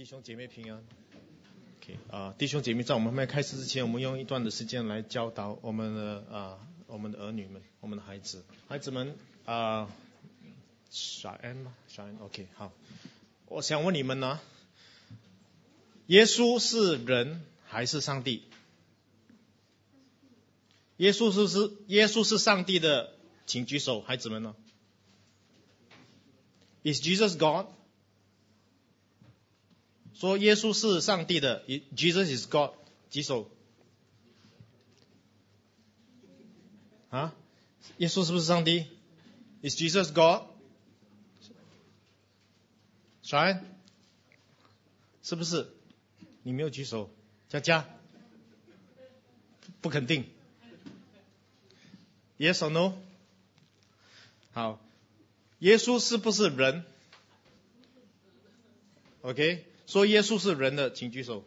弟兄姐妹平安。弟兄姐妹，在我们后面开始之前，我们用一段的时间来教导我们的儿女们，我们的孩子们小安吗？小安 OK 好。我想问你们呢，耶稣是人还是上帝？耶稣是上帝的，请举手，孩子们呢 ？Is Jesus God？说耶稣是上帝的 ，Jesus is God， 举手。耶稣是不是上帝 ？Is Jesus God？ 小安，是不是？你没有举手，佳佳，不肯定。Yes or no？ 好，耶稣是不是人 ？OK。说耶稣是人的，请举手。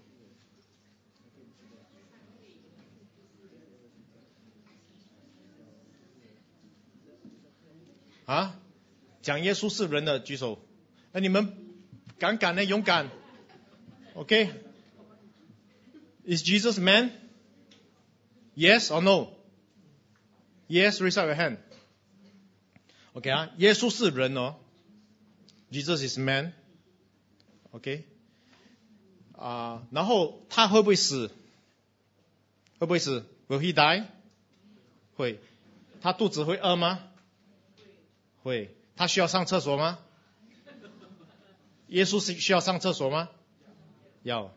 讲耶稣是人的举手。你们敢呢？勇敢。OK。Is Jesus man? Yes or no? Yes, raise up your hand. OK 耶稣是人哦。Jesus is man. OK。然后他会不会死？会不会死 ？Will he die？ 会。他肚子会饿吗？会。他需要上厕所吗？耶稣需要上厕所吗？要。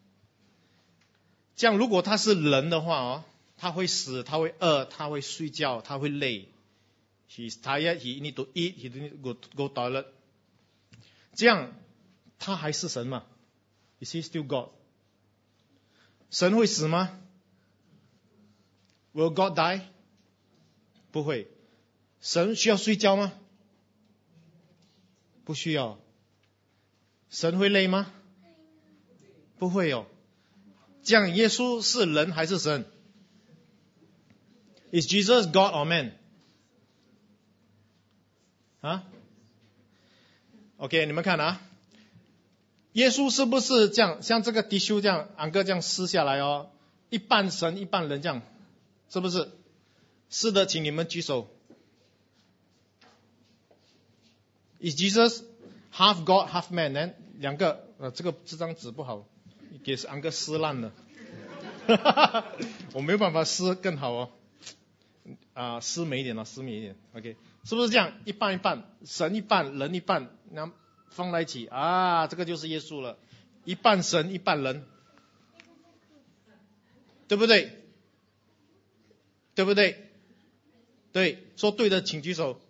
这样，如果他是人的话他会死，他会饿，他会睡觉，他会累。He's tired. He need to eat. He need to go toilet. 这样，他还是神吗？Is he still God? 神会死吗？ Will God die? 不会。神需要睡觉吗？不需要。神会累吗？不会哦。这样耶稣是人还是神？ Is Jesus God or man? OK 你们看耶稣是不是这样，像这个迪修这样，安哥这样撕下来一半神一半人这样，是不是？是的，请你们举手。Is Jesus half God, half man？ 两个，这张纸不好，给安哥撕烂了。我没有办法撕更好撕美一点撕美一点。OK， 是不是这样？一半一半，神一半，人一半，那放在一起这个就是耶稣了，一半神一半人，对不对？对不对？对，说对的请举手，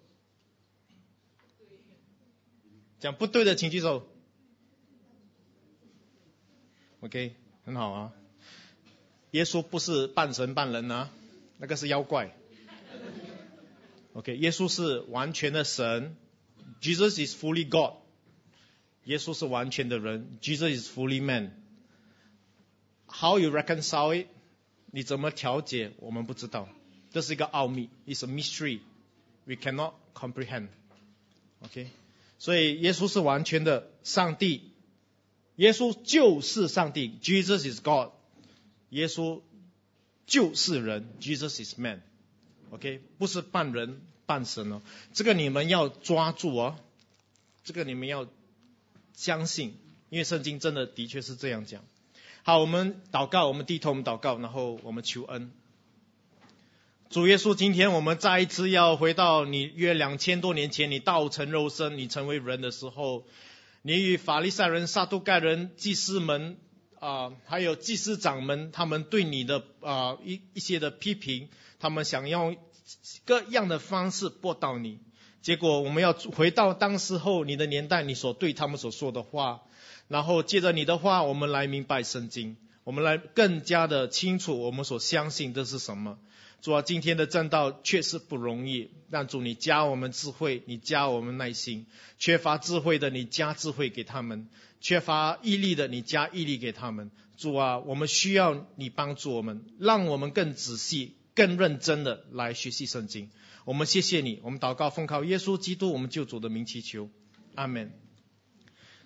讲不对的请举手。OK， 很好耶稣不是半神半人那个是妖怪。OK， 耶稣是完全的神 ，Jesus is fully God。耶稣是完全的人 ，Jesus is fully man。How you reconcile it？ 你怎么调节？我们不知道，这是一个奥秘 ，It's a mystery we cannot comprehend。OK， 所以耶稣是完全的上帝，耶稣就是上帝 ，Jesus is God。耶稣就是人 ，Jesus is man。OK， 不是半人半神这个你们要抓住这个你们要相信，因为圣经真的的确是这样讲。好，我们祷告，我们低头，我们祷告，然后我们求恩。主耶稣，今天我们再一次要回到你约2000多年前，你道成肉身，你成为人的时候，你与法利赛人、撒都该人、祭司们还有祭司长们，他们对你的一些的批评，他们想用各样的方式驳倒你。结果我们要回到当时候你的年代，你所对他们所说的话，然后借着你的话，我们来明白圣经，我们来更加的清楚我们所相信的是什么。主今天的正道确实不容易，但主你加我们智慧，你加我们耐心，缺乏智慧的你加智慧给他们，缺乏毅力的你加毅力给他们。主我们需要你帮助我们，让我们更仔细更认真的来学习圣经。我们谢谢你，我们祷告奉靠耶稣基督我们救主的名祈求，阿们。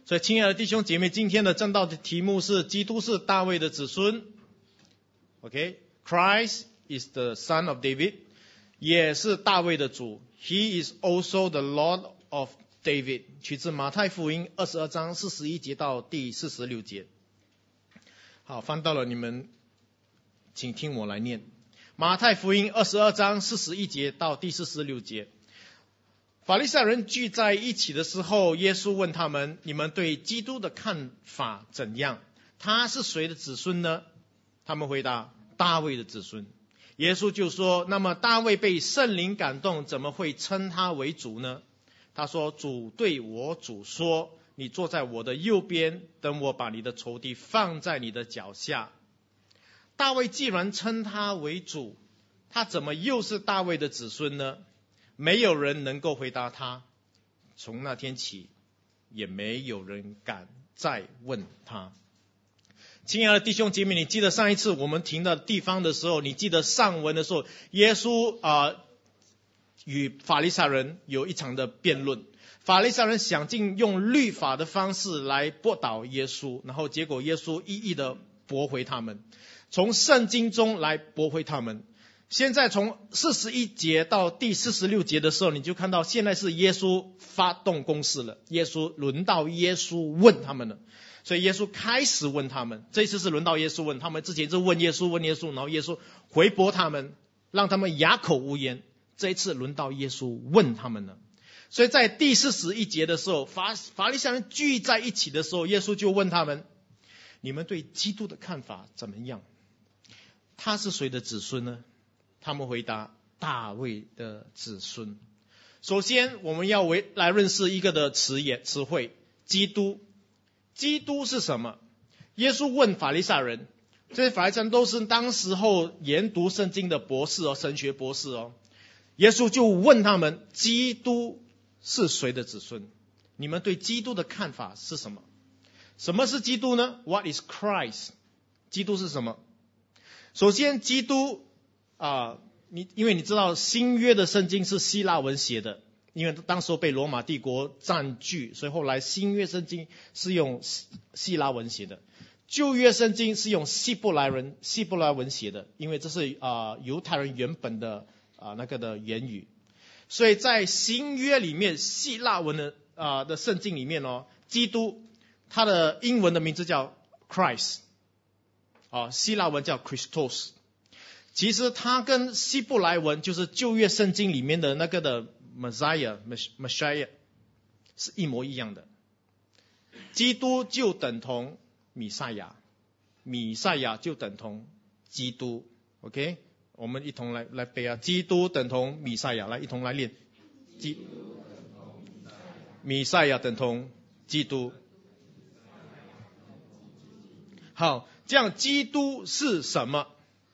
所以亲爱的弟兄姐妹，今天的正道的题目是基督是大卫的子孙。OK， Christ is the son of David， 也是大卫的主。He is also the Lord of David， 取自马太福音22章41节到第46节。好，翻到了，你们请听我来念。马太福音22章41节到第46节。法利赛人聚在一起的时候，耶稣问他们：你们对基督的看法怎样？他是谁的子孙呢？他们回答：大卫的子孙。耶稣就说：那么大卫被圣灵感动，怎么会称他为主呢？他说：主对我主说，你坐在我的右边，等我把你的仇敌放在你的脚下。大卫既然称他为主，他怎么又是大卫的子孙呢？没有人能够回答他。从那天起，也没有人敢再问他。亲爱的弟兄姐妹，你记得上一次我们停的地方的时候，你记得上文的时候，耶稣与法利赛人有一场的辩论。法利赛人想尽用律法的方式来驳倒耶稣，然后结果耶稣一一的驳回他们，从圣经中来驳回他们。现在从41节到第46节的时候，你就看到现在是耶稣发动攻势了，轮到耶稣问他们了。所以耶稣开始问他们，这一次是轮到耶稣问他们，之前就问耶稣，然后耶稣回驳他们，让他们哑口无言。这一次轮到耶稣问他们了。所以在第41节的时候，法利赛人聚在一起的时候，耶稣就问他们：你们对基督的看法怎么样？他是谁的子孙呢？他们回答：大卫的子孙。首先我们要来认识一个的词汇，基督。基督是什么？耶稣问法利赛人，这些法利赛人都是当时候研读圣经的博士神学博士耶稣就问他们：基督是谁的子孙？你们对基督的看法是什么？什么是基督呢？ What is Christ？ 基督是什么？首先基督因为你知道新约的圣经是希腊文写的，因为当时被罗马帝国占据，所以后来新约圣经是用希腊文写的。旧约圣经是用希伯来文写的，因为这是犹太人原本的那个的言语。所以在新约里面，希腊文的圣经里面基督它的英文的名字叫 Christ，希腊文叫 Christos。其实它跟希伯来文就是旧约圣经里面的那个的 Messiah 是一模一样的。基督就等同弥赛亚，弥赛亚就等同基督。 OK， 我们一同来背基督等同弥赛亚，来一同来练。弥赛亚等同基督。好，这样基督是什么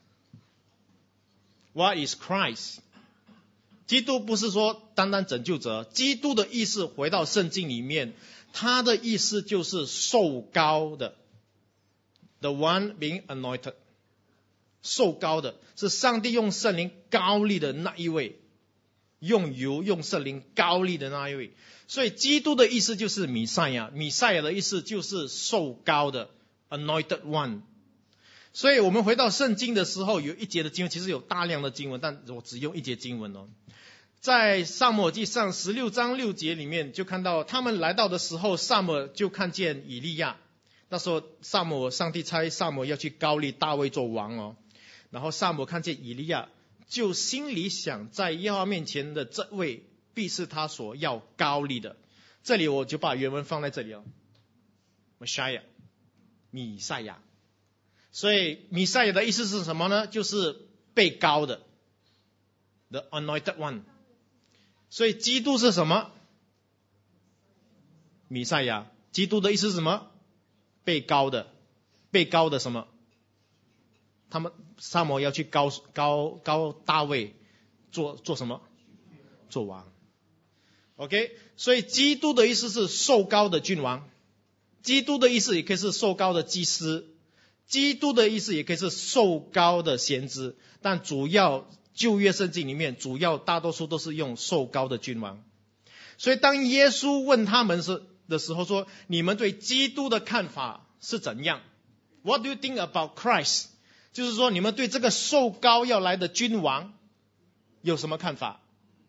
？What is Christ？ 基督不是说单单拯救者，基督的意思回到圣经里面，他的意思就是受膏的 ，the one being anointed， 受膏的是上帝用圣灵膏立的那一位，用油用圣灵膏立的那一位。所以基督的意思就是弥赛亚，弥赛亚的意思就是受膏的 anointed one。所以我们回到圣经的时候，有一节的经文，其实有大量的经文，但我只用一节经文在撒母耳记上16章6节里面，就看到他们来到的时候，撒母耳就看见以利亚。那时候上帝差撒母耳要去膏立大卫做王然后撒母耳看见以利亚，就心里想，在耶和华面前的这位必是他所要膏立的。这里我就把原文放在这里Messiah， 弥赛亚。所以弥赛亚的意思是什么呢？就是被膏的 The anointed one。 所以基督是什么？弥赛亚。基督的意思是什么？被膏的。被膏的什么？他们撒母耳要去膏大卫做什么？做王。 OK， 所以基督的意思是受膏的君王，基督的意思也可以是受膏的祭司，基督的意思也可以是受膏的先知，但主要旧约圣经里面大多数都是用受膏的君王。所以当耶稣问他们是的时候说，你们对基督的看法是怎样？ What do you think about Christ？ 就是说你们对这个受膏要来的君王有什么看法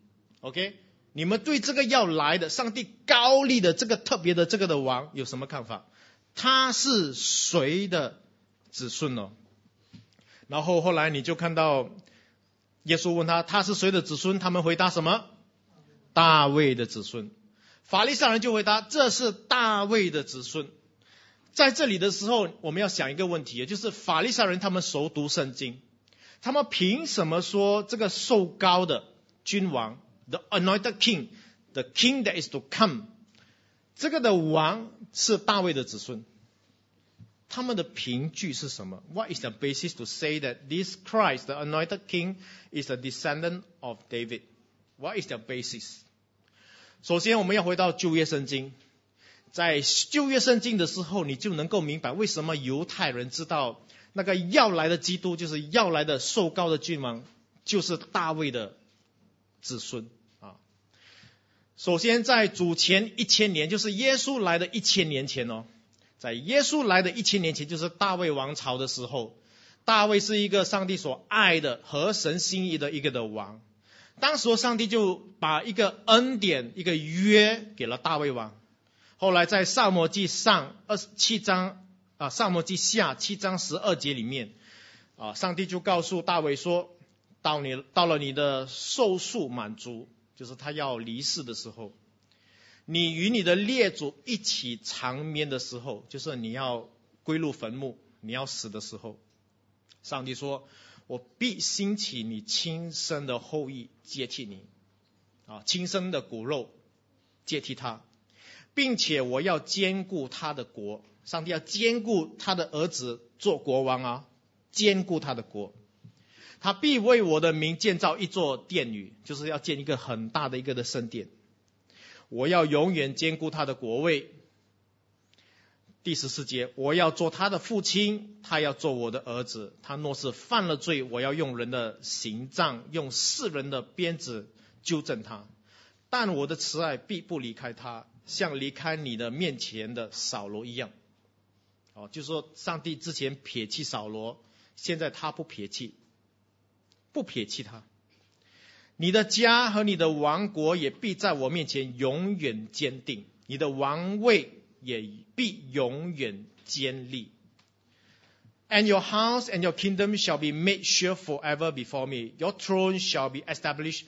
？OK？ 你们对这个要来的上帝膏立的这个特别的这个的王有什么看法？他是谁的子孙呢？然后后来你就看到耶稣问他是谁的子孙？他们回答什么？大卫的子孙。法利赛人就回答，这是大卫的子孙。在这里的时候，我们要想一个问题，就是法利赛人他们熟读圣经，他们凭什么说这个受膏的君王 ，the anointed king， the king that is to come， 这个的王是大卫的子孙？他们的凭据是什么 ？What is the basis to say that this Christ, the anointed king, is a descendant of David? What is the basis? 首先，我们要回到旧约圣经。在旧约圣经的时候，你就能够明白为什么犹太人知道那个要来的基督，就是要来的受膏的君王，就是大卫的子孙啊。首先，在主前1000年，就是耶稣来的1000年前哦，在耶稣来的1000年前，就是大卫王朝的时候，大卫是一个上帝所爱的、合神心意的一个的王。当时上帝就把一个恩典、一个约给了大卫王。后来在撒母耳记上7章撒母耳记下7章12节里面上帝就告诉大卫说，到了你的寿数满足，就是他要离世的时候，你与你的列祖一起长眠的时候，就是你要归入坟墓，你要死的时候，上帝说，我必兴起你亲生的后裔接替你亲生的骨肉接替他，并且我要坚固他的国。上帝要坚固他的儿子做国王坚固他的国。他必为我的名建造一座殿宇，就是要建一个很大的一个的圣殿。我要永远坚固他的国位。第14节，我要做他的父亲，他要做我的儿子。他若是犯了罪，我要用人的刑杖，用世人的鞭子纠正他。但我的慈爱必不离开他，像离开你的面前的扫罗一样。就是说上帝之前撇弃扫罗，现在他不撇弃他。你的家和你的王国也必在我面前永远坚定，你的王位也必永远坚立。And your house and your kingdom shall be made sure forever before me. Your throne shall be established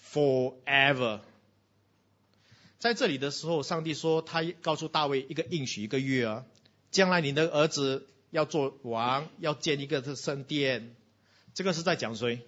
forever. 在这里的时候，上帝说他告诉大卫一个应许，一个约将来你的儿子要做王，要建一个圣殿。这个是在讲谁？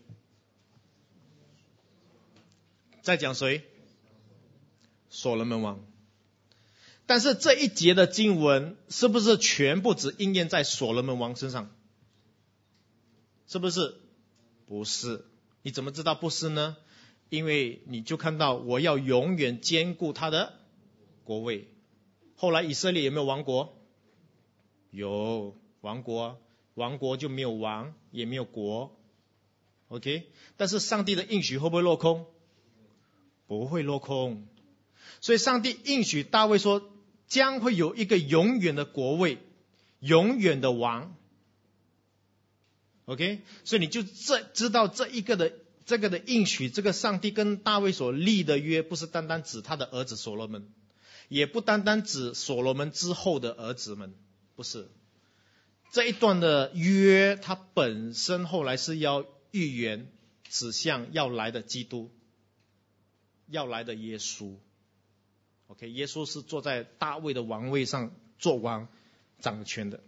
在讲谁？所罗门王。但是这一节的经文是不是全部只应验在所罗门王身上？是不是？不是。你怎么知道不是呢？因为你就看到我要永远坚固他的国位。后来以色列有没有王国？有王国，王国就没有王，也没有国。OK， 但是上帝的应许会不会落空？不会落空。所以上帝应许大卫说，将会有一个永远的国位，永远的王。OK， 所以你就知道这个的应许，这个上帝跟大卫所立的约，不是单单指他的儿子所罗门，也不单单指所罗门之后的儿子们，不是。这一段的约，它本身后来是要预言指向要来的基督，要来的耶稣。OK， 耶稣是坐在大卫的王位上做王掌权的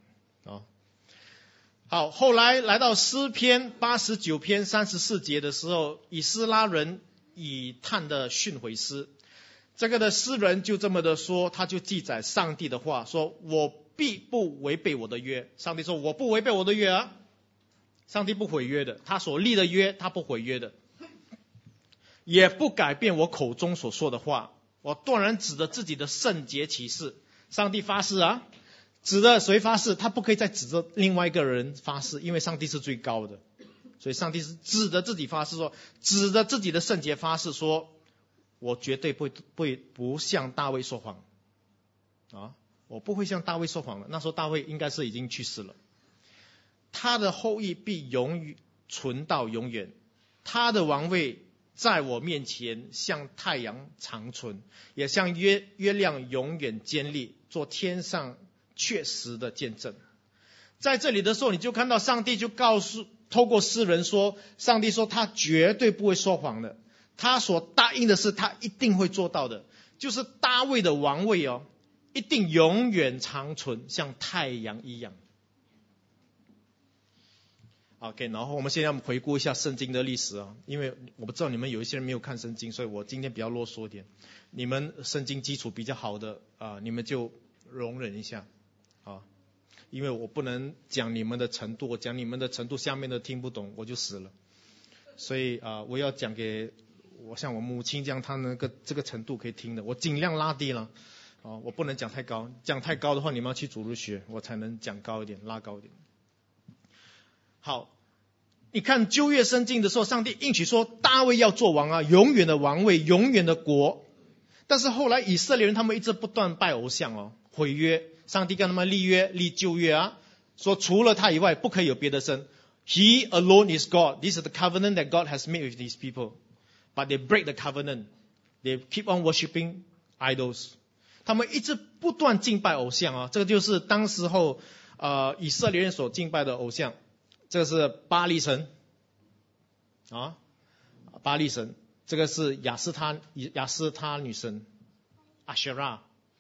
好，后来来到诗篇89篇34节的时候，以斯拉人以探的训诲诗，这个的诗人就这么的说，他就记载上帝的话，说我必不违背我的约。上帝说我不违背我的约上帝不毁约的，他所立的约他不毁约的，也不改变我口中所说的话。我断然指着自己的圣洁起誓。上帝发誓指着谁发誓？他不可以再指着另外一个人发誓，因为上帝是最高的。所以上帝是指着自己发誓说，指着自己的圣洁发誓说，我绝对不向大卫说谎。 我不会向大卫说谎了。那时候大卫应该是已经去世了。他的后裔必存到永远，他的王位在我面前像太阳长存，也像月亮永远坚立，做天上确实的见证。在这里的时候，你就看到上帝就透过诗人说，上帝说他绝对不会说谎的，他所答应的事他一定会做到的，就是大卫的王位一定永远长存，像太阳一样。OK， 然后我们现在回顾一下圣经的历史因为我不知道你们有一些人没有看圣经，所以我今天比较啰嗦一点。你们圣经基础比较好的你们就容忍一下因为我不能讲你们的程度，我讲你们的程度下面的听不懂我就死了。所以我要讲给我像我母亲这样，她这个程度可以听的，我尽量拉低了我不能讲太高，讲太高的话你们要去主日学，我才能讲高一点，拉高一点。好，你看旧约圣经的时候，上帝应许说大卫要做王永远的王位，永远的国。但是后来以色列人他们一直不断拜偶像毁约，上帝跟他们立旧约说除了他以外不可以有别的神。He alone is God. This is the covenant that God has made with these people. But they break the covenant. They keep on worshiping idols. 他们一直不断敬拜偶像这个就是当时候以色列人所敬拜的偶像。这个是巴力神巴力神，这个是亚斯他女神阿舍拉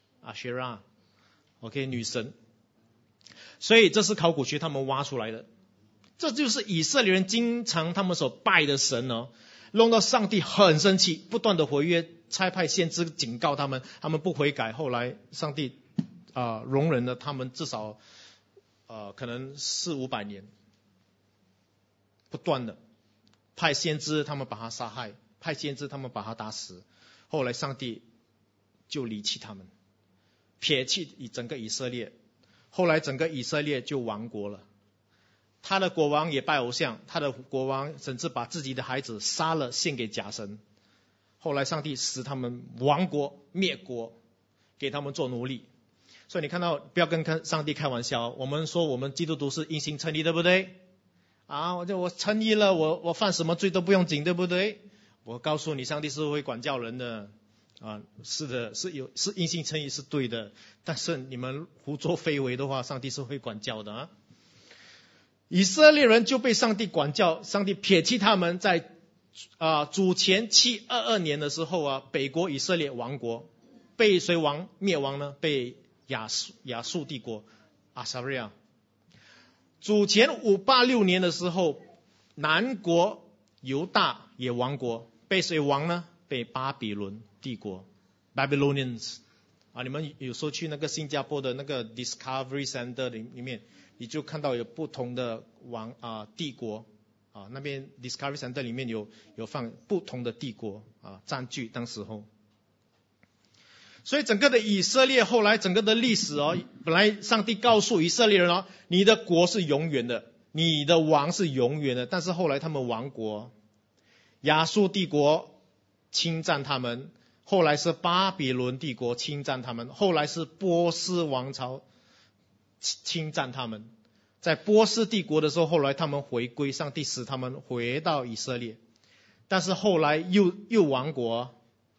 OK 女神。所以这是考古学他们挖出来的，这就是以色列人经常他们所拜的神弄到上帝很生气，不断的毁约，差派先知警告他们，他们不悔改。后来上帝容忍了他们至少可能400-500年，不断的派先知他们把他杀害，派先知他们把他打死。后来上帝就离弃他们，撇弃整个以色列。后来整个以色列就亡国了，他的国王也拜偶像，他的国王甚至把自己的孩子杀了献给假神。后来上帝使他们亡国灭国，给他们做奴隶。所以你看到，不要跟上帝开玩笑，我们说我们基督徒是因信称义，对不对我称义了，我犯什么罪都不用紧，对不对？我告诉你，上帝是会管教人的是的，是因信称义是对的，但是你们胡作非为的话，上帝是会管教的以色列人就被上帝管教，上帝撇弃他们。在主前722年的时候北国以色列亡国，被谁灭亡呢？被亚述帝国 Assyria。主前586年的时候，南国犹大也亡国，被谁亡呢？被巴比伦帝国 Babylonians 你们有时候去那个新加坡的那个 Discovery Center 里面，你就看到有不同的帝国那边 Discovery Center 里面有放不同的帝国占据当时候。所以整个的以色列后来整个的历史本来上帝告诉以色列人你的国是永远的，你的王是永远的，但是后来他们亡国，亚述帝国侵占他们，后来是巴比伦帝国侵占他们，后来是波斯王朝侵占他们。在波斯帝国的时候，后来他们回归，上帝使他们回到以色列，但是后来又亡国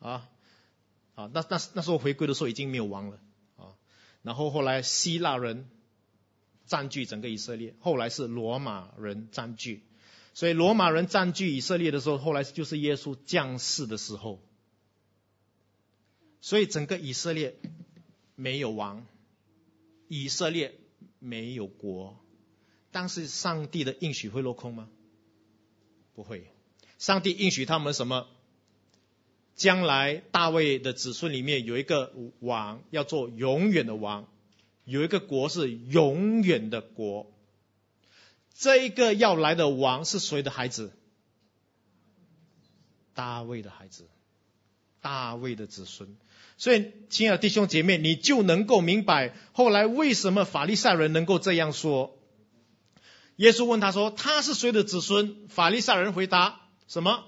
那时候回归的时候已经没有王了然后后来希腊人占据整个以色列，后来是罗马人占据。所以罗马人占据以色列的时候，后来就是耶稣降世的时候。所以整个以色列没有王，以色列没有国。但是上帝的应许会落空吗？不会。上帝应许他们什么？将来大卫的子孙里面有一个王要做永远的王，有一个国是永远的国。这一个要来的王是谁的孩子？大卫的孩子，大卫的子孙。所以亲爱的弟兄姐妹，你就能够明白后来为什么法利赛人能够这样说。耶稣问他说他是谁的子孙？法利赛人回答什么？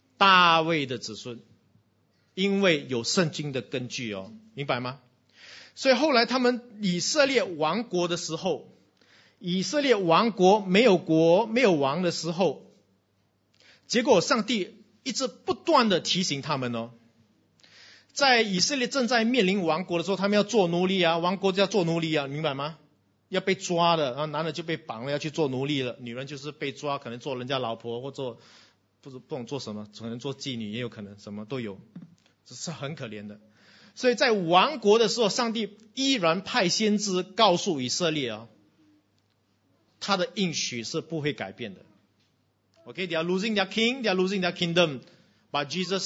大卫的子孙。因为有圣经的根据明白吗？ 所以后来他们以色列亡国的时候，以色列亡国没有王的时候，结果上帝一直不断的提醒他们哦，在以色列正在面临亡国的时候，他们要做奴隶啊，亡国就要做奴隶啊，明白吗？要被抓的，然后男的就被绑了，要去做奴隶了；女人就是被抓，可能做人家老婆，或做不懂做什么，可能做妓女，也有可能什么都有，这是很可怜的。所以在亡国的时候，上帝依然派先知告诉以色列啊，他的应许是不会改变的。Okay, they are losing their king, they are losing their kingdom, but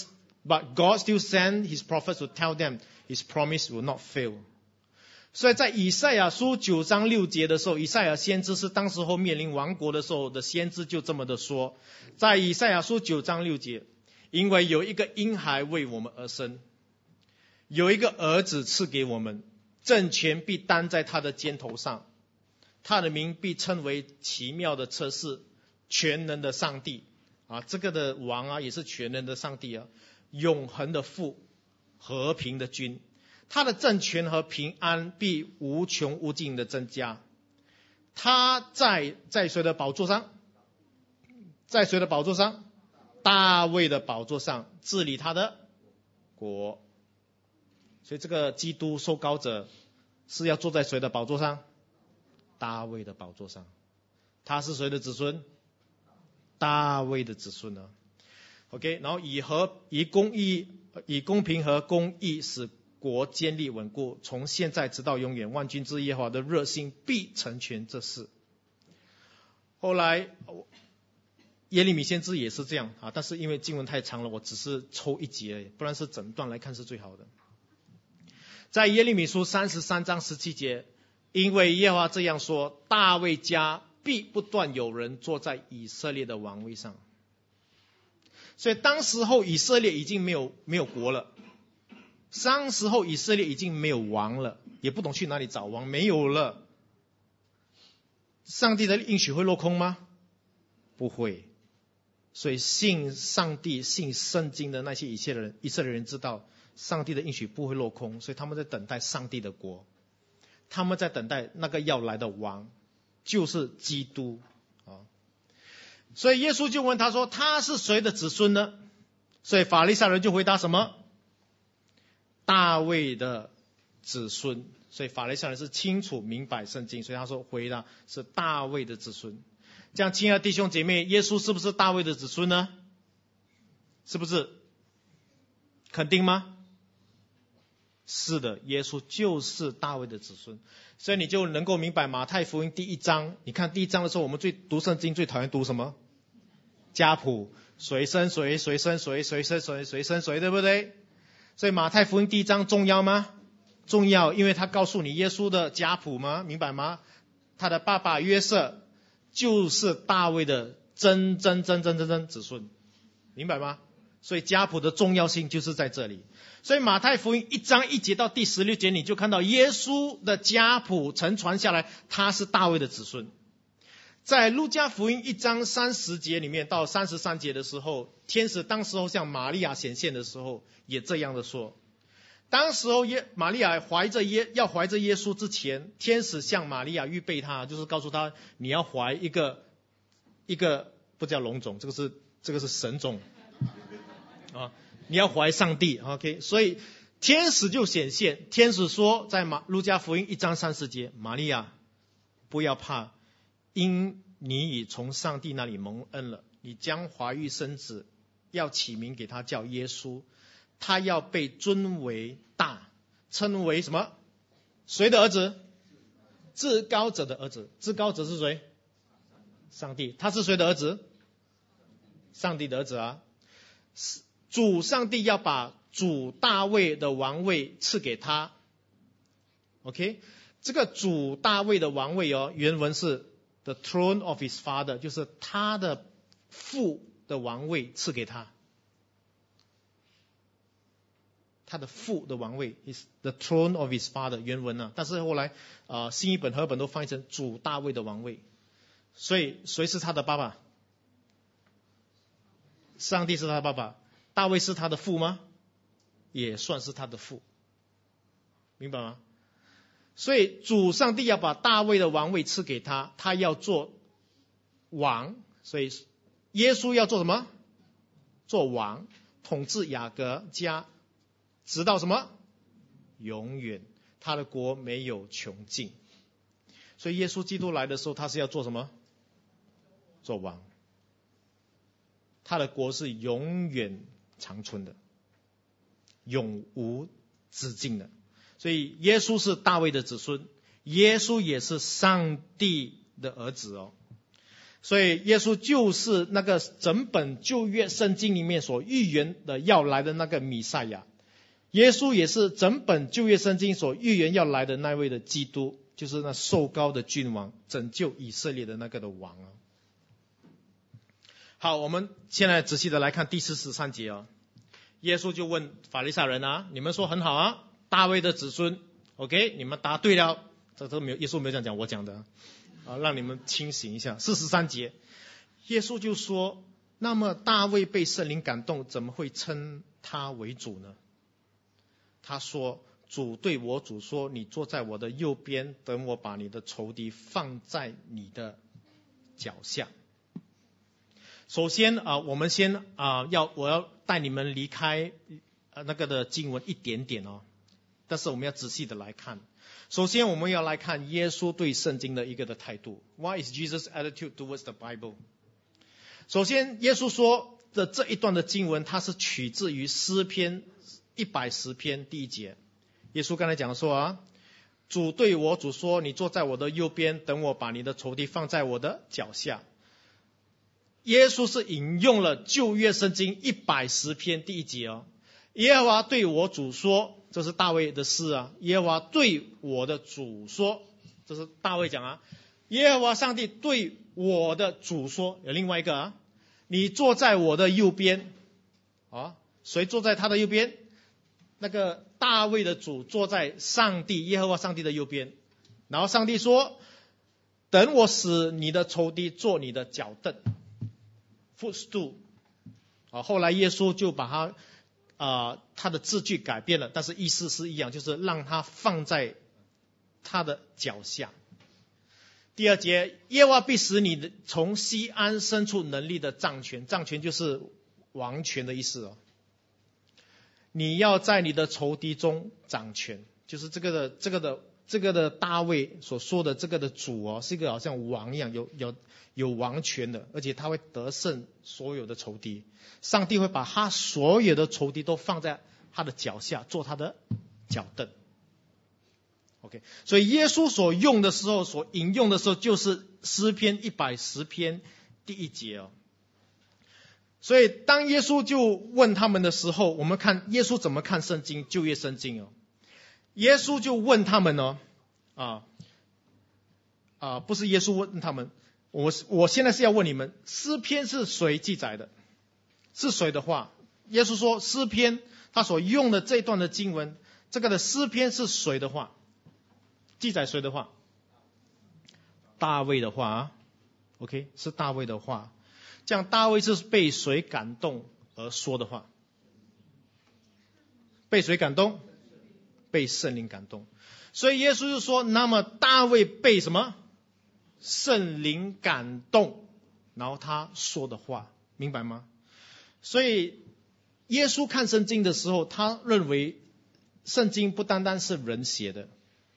God still sent His prophets to tell them His promise will not fail. 所以在以赛亚书9章6节的时候，以赛亚先知是当时候面临亡国的时候的先知，就这么的说，在以赛亚书9章6节，因为有一个婴孩为我们而生，有一个儿子赐给我们，政权必担在他的肩头上，他的名必称为奇妙的策士，全能的上帝啊，这个的王啊也是全能的上帝啊，永恒的父，和平的君，他的政权和平安必无穷无尽的增加。他在谁的宝座上？在谁的宝座上？大卫的宝座上治理他的国。所以这个基督受膏者是要坐在谁的宝座上？大卫的宝座上。他是谁的子孙？大卫的子孙呢 ？OK， 然后以公平和公义使国坚立稳固，从现在直到永远，万军之耶和华的热心必成全这事。后来耶利米先知也是这样啊，但是因为经文太长了，我只是抽一节而已，不然是整段来看是最好的。在耶利米书33章17节，因为耶和华这样说，大卫家必不断有人坐在以色列的王位上。所以当时候以色列已经没有国了，当时候以色列已经没有王了，也不懂去哪里找王，没有了。上帝的应许会落空吗？不会。所以信上帝、信圣经的那些以色列人知道，上帝的应许不会落空，所以他们在等待上帝的国，他们在等待那个要来的王，就是基督啊。所以耶稣就问他说，他是谁的子孙呢？所以法利赛人就回答什么？大卫的子孙。所以法利赛人是清楚明白圣经，所以他说回答是大卫的子孙。这样，亲爱的弟兄姐妹，耶稣是不是大卫的子孙呢？是不是？肯定吗？是的，耶稣就是大卫的子孙。所以你就能够明白马太福音第1章，你看第1章的时候，我们读圣经最讨厌读什么？家谱，谁生谁，谁生谁，谁生谁，谁生谁，对不对？所以马太福音第1章重要吗？重要，因为他告诉你耶稣的家谱吗？明白吗？他的爸爸约瑟就是大卫的真子孙，明白吗？所以家谱的重要性就是在这里。所以马太福音1章1节到第16节，你就看到耶稣的家谱承传下来，他是大卫的子孙。在路加福音1章30节里面到33节的时候，天使当时候向玛利亚显现的时候也这样的说。当时候玛利亚要怀着耶稣之前，天使向玛利亚预备他，就是告诉他你要怀一个不叫龙种，这个是神种啊，你要怀上帝 OK。 所以天使就显现，天使说在路加福音1章30节，玛利亚不要怕，因你已从上帝那里蒙恩了，你将怀孕生子，要起名给他叫耶稣，他要被尊为大，称为什么？谁的儿子？至高者的儿子。至高者是谁？上帝。他是谁的儿子？上帝的儿子啊。主上帝要把主大卫的王位赐给他。 OK， 这个主大卫的王位原文是 the throne of his father， 就是他的父的王位赐给他。他的父的王位 is the throne of his father， 原文啊，但是后来新译本和合本都翻译成主大卫的王位。所以谁是他的爸爸？上帝是他的爸爸。大卫是他的父吗？也算是他的父，明白吗？ 所以主上帝要把大卫的王位赐给他，他要做王。所以耶稣要做什么？做王，统治雅各家，直到什么？永远，他的国没有穷尽。所以耶稣基督来的时候，他是要做什么？做王。他的国是永远长存的，永无止境的。所以耶稣是大卫的子孙，耶稣也是上帝的儿子哦。所以耶稣就是那个整本旧约圣经里面所预言的要来的那个弥赛亚，耶稣也是整本旧约圣经所预言要来的那位的基督，就是那受膏的君王，拯救以色列的那个的王啊。好，我们现在仔细的来看第43节啊。耶稣就问法利赛人啊，你们说很好啊，大卫的子孙 ，OK， 你们答对了。这没有，耶稣没有这样讲，我讲的啊，让你们清醒一下。43节，耶稣就说，那么大卫被圣灵感动，怎么会称他为主呢？他说，主对我主说，你坐在我的右边，等我把你的仇敌放在你的脚下。首先我们先我要带你们离开那个的经文一点点哦，但是我们要仔细的来看。首先我们要来看耶稣对圣经的一个的态度。What is Jesus' attitude towards the Bible？ 首先耶稣说的这一段的经文，它是取自于诗篇110篇第1节。耶稣刚才讲说啊，主对我主说，你坐在我的右边，等我把你的仇敌放在我的脚下。耶稣是引用了旧约圣经110篇第1节哦。耶和华对我主说，这是大卫的诗啊。耶和华对我的主说，这是大卫讲啊。耶和华上帝对我的主说，有另外一个啊，你坐在我的右边啊。谁坐在他的右边？那个大卫的主坐在上帝耶和华上帝的右边。然后上帝说，等我使你的仇敌做你的脚凳。footstool， 后来耶稣就把他的字句改变了，但是意思是一样，就是让他放在他的脚下。第2节，耶和华必使你从西安生出能力的杖权，杖权就是王权的意思哦。你要在你的仇敌中掌权，就是这个的大卫所说的这个的主哦，是一个好像王一样，有王权的，而且他会得胜所有的仇敌。上帝会把他所有的仇敌都放在他的脚下，做他的脚凳。OK， 所以耶稣所用的时候，所引用的时候，就是诗篇110篇第1节哦。所以当耶稣就问他们的时候，我们看耶稣怎么看圣经，旧约圣经哦。耶稣就问他们哦，不是耶稣问他们，我现在是要问你们，诗篇是谁记载的？是谁的话？耶稣说诗篇他所用的这段的经文，这个的诗篇是谁的话？记载谁的话？大卫的话啊 ，OK， 是大卫的话。这样大卫是被谁感动而说的话？被谁感动？被圣灵感动。所以耶稣就说，那么大卫被什么？圣灵感动，然后他说的话，明白吗？所以耶稣看圣经的时候，他认为圣经不单单是人写的，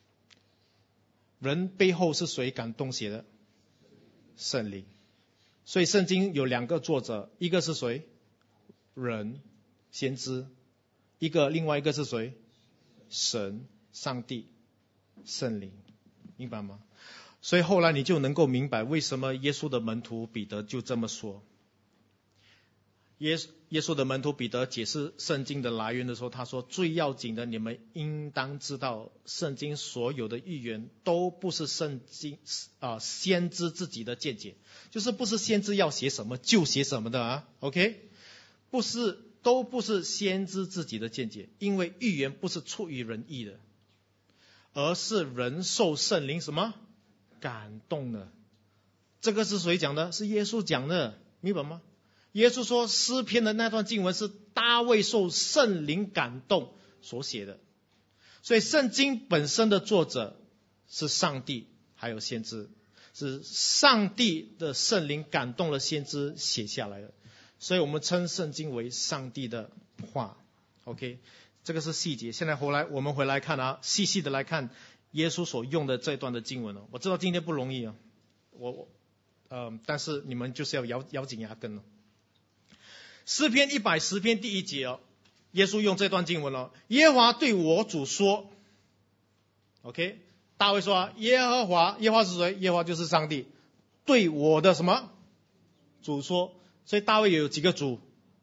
人背后是谁感动写的？圣灵。所以圣经有2个作者，一个是谁？人，先知；另外一个是谁？神，上帝，圣灵，明白吗？所以后来你就能够明白为什么耶稣的门徒彼得就这么说。耶稣的门徒彼得解释圣经的来源的时候，他说，最要紧的，你们应当知道，圣经所有的预言都不是圣经先知自己的见解，就是不是先知要写什么就写什么的啊 ，OK， 都不是先知自己的见解，因为预言不是出于人意的，而是人受圣灵什么感动的。这个是谁讲的？是耶稣讲的，明白吗？耶稣说诗篇的那段经文是大卫受圣灵感动所写的。所以圣经本身的作者是上帝还有先知，是上帝的圣灵感动了先知写下来的，所以我们称圣经为上帝的话。 OK， 这个是细节。现在我们回来看啊，细细的来看耶稣所用的这段的经文哦。我知道今天不容易啊，但是你们就是要咬紧牙根了。诗篇110篇第1节哦，耶稣用这段经文了。耶和华对我主说 ，OK， 大卫说啊，耶和华是谁？耶和华就是上帝，对我的什么主说？所以大卫有几个主？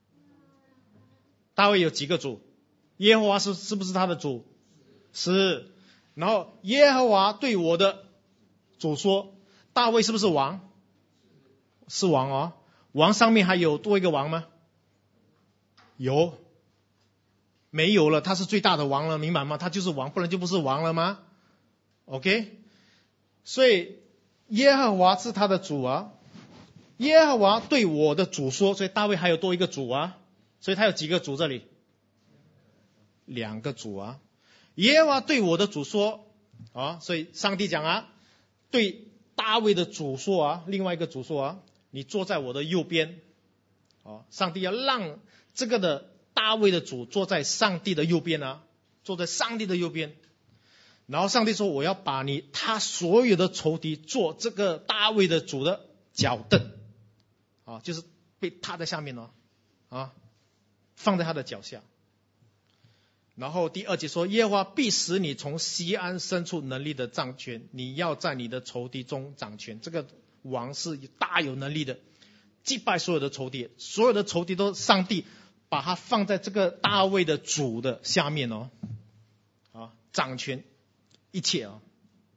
大卫有几个主？耶和华是不是他的主？是。然后耶和华对我的主说，大卫是不是王？是王哦。王上面还有多一个王吗？有。没有了，他是最大的王了，明白吗？他就是王，不然就不是王了吗？ OK， 所以耶和华是他的主啊。耶和华对我的主说，所以大卫还有多一个主啊。所以他有几个主这里？2个主啊。耶和华对我的主说啊，所以上帝讲啊，对大卫的主说啊，另外一个主说啊，你坐在我的右边啊。上帝要让这个的大卫的主坐在上帝的右边啊，坐在上帝的右边。然后上帝说，我要把他所有的仇敌做这个大卫的主的脚凳啊，就是被踏在下面哦啊，放在他的脚下。然后第2节说，耶和华必使你从西安生出能力的掌权，你要在你的仇敌中掌权。这个王是大有能力的，击败所有的仇敌，所有的仇敌都上帝把他放在这个大卫的主的下面哦，啊，掌权一切啊。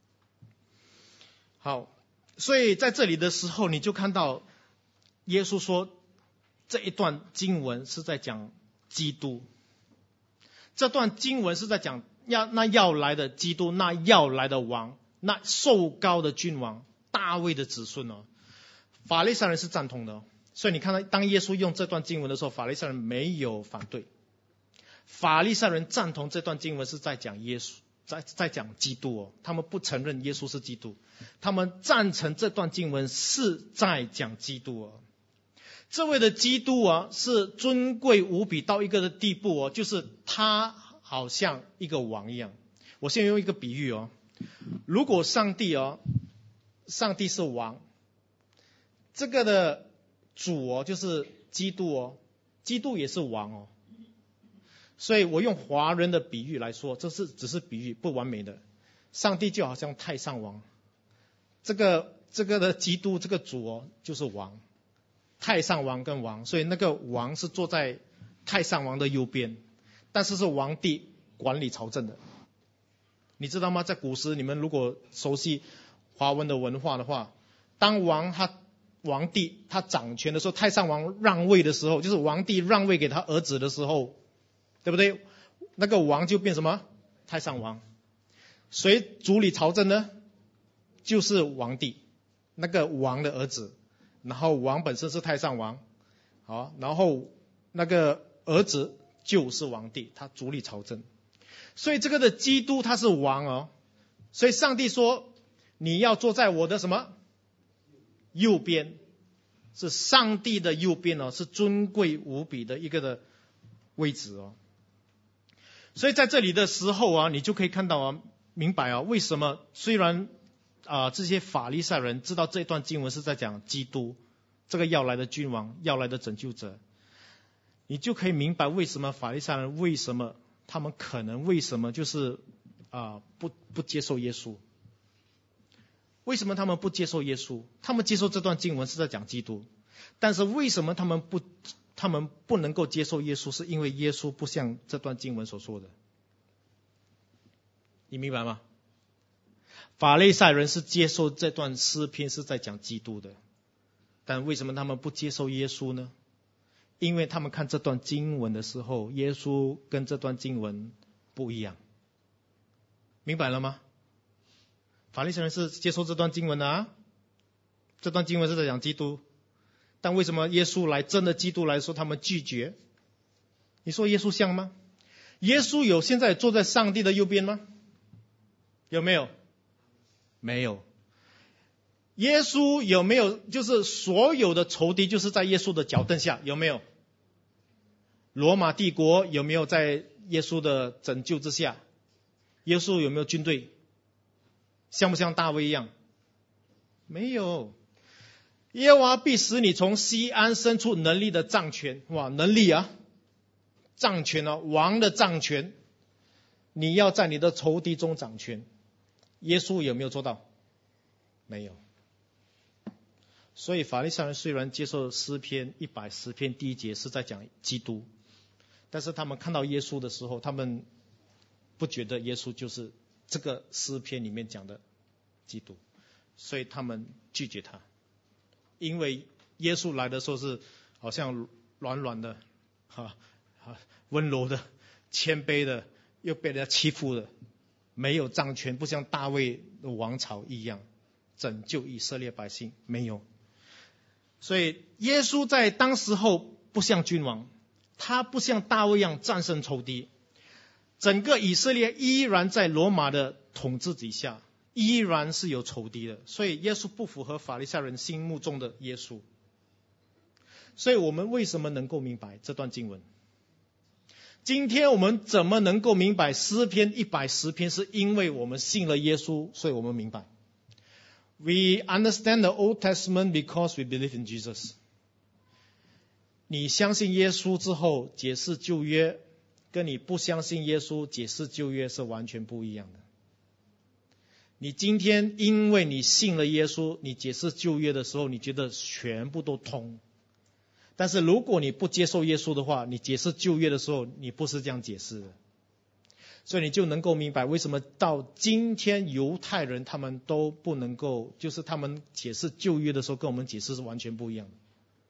好，所以在这里的时候，你就看到耶稣说，这一段经文是在讲基督。这段经文是在讲那要来的基督，那要来的王，那受膏的君王，大卫的子孙哦。法利赛人是赞同的哦，所以你看到当耶稣用这段经文的时候，法利赛人没有反对。法利赛人赞同这段经文是在讲耶稣，在讲基督哦，他们不承认耶稣是基督，他们赞成这段经文是在讲基督哦。这位的基督啊，是尊贵无比到一个的地步哦，就是他好像一个王一样。我先用一个比喻哦，如果上帝是王，这个的主哦就是基督哦，基督也是王哦。所以我用华人的比喻来说，这是只是比喻，不完美的。上帝就好像太上王，这个的基督这个主哦就是王。太上王跟王，所以那个王是坐在太上王的右边，但是是皇帝管理朝政的。你知道吗？在古时，你们如果熟悉华文的文化的话，当皇帝他掌权的时候，太上王让位的时候，就是皇帝让位给他儿子的时候，对不对？那个王就变什么？太上王。谁主理朝政呢？就是皇帝，那个王的儿子。然后王本身是太上王，好，然后那个儿子就是皇帝，他主理朝政。所以这个的基督他是王哦，所以上帝说你要坐在我的什么右边，是上帝的右边哦，是尊贵无比的一个的位置哦。所以在这里的时候啊，你就可以看到啊，明白啊，为什么虽然这些法利赛人知道这段经文是在讲基督，这个要来的君王，要来的拯救者，你就可以明白为什么法利赛人为什么就是不接受耶稣。为什么他们不接受耶稣？他们接受这段经文是在讲基督，但是为什么他们不能够接受耶稣？是因为耶稣不像这段经文所说的。你明白吗？法利赛人是接受这段诗篇是在讲基督的，但为什么他们不接受耶稣呢？因为他们看这段经文的时候，耶稣跟这段经文不一样。明白了吗？法利赛人是接受这段经文的啊，这段经文是在讲基督，但为什么耶稣来，真的基督来说他们拒绝？你说耶稣像吗？耶稣有现在坐在上帝的右边吗？有没有？ 没有。耶稣有没有就是所有的仇敌就是在耶稣的脚凳下？有没有？罗马帝国有没有在耶稣的拯救之下？耶稣有没有军队？像不像大卫一样？没有。耶和华必使你从西安生出能力的杖权。哇，能力啊，杖权啊，王的杖权。你要在你的仇敌中掌权。耶稣有没有做到？没有。所以法利赛人虽然接受诗篇110篇第1节是在讲基督，但是他们看到耶稣的时候，他们不觉得耶稣就是这个诗篇里面讲的基督，所以他们拒绝他。因为耶稣来的时候是好像软软的，温柔的，谦卑的，又被人家欺负的，没有掌权，不像大卫的王朝一样拯救以色列百姓，没有。所以耶稣在当时候不像君王，他不像大卫一样战胜仇敌，整个以色列依然在罗马的统治底下，依然是有仇敌的，所以耶稣不符合法利赛人心目中的耶稣。所以我们为什么能够明白这段经文？今天我们怎么能够明白诗篇110篇？是因为我们信了耶稣，所以我们明白。We understand the Old Testament because we believe in Jesus. 你相信耶稣之后解释旧约，跟你不相信耶稣解释旧约是完全不一样的。你今天因为你信了耶稣，你解释旧约的时候，你觉得全部都通。但是如果你不接受耶稣的话，你解释旧约的时候，你不是这样解释的。所以你就能够明白为什么到今天犹太人他们都不能够，就是他们解释旧约的时候跟我们解释是完全不一样的。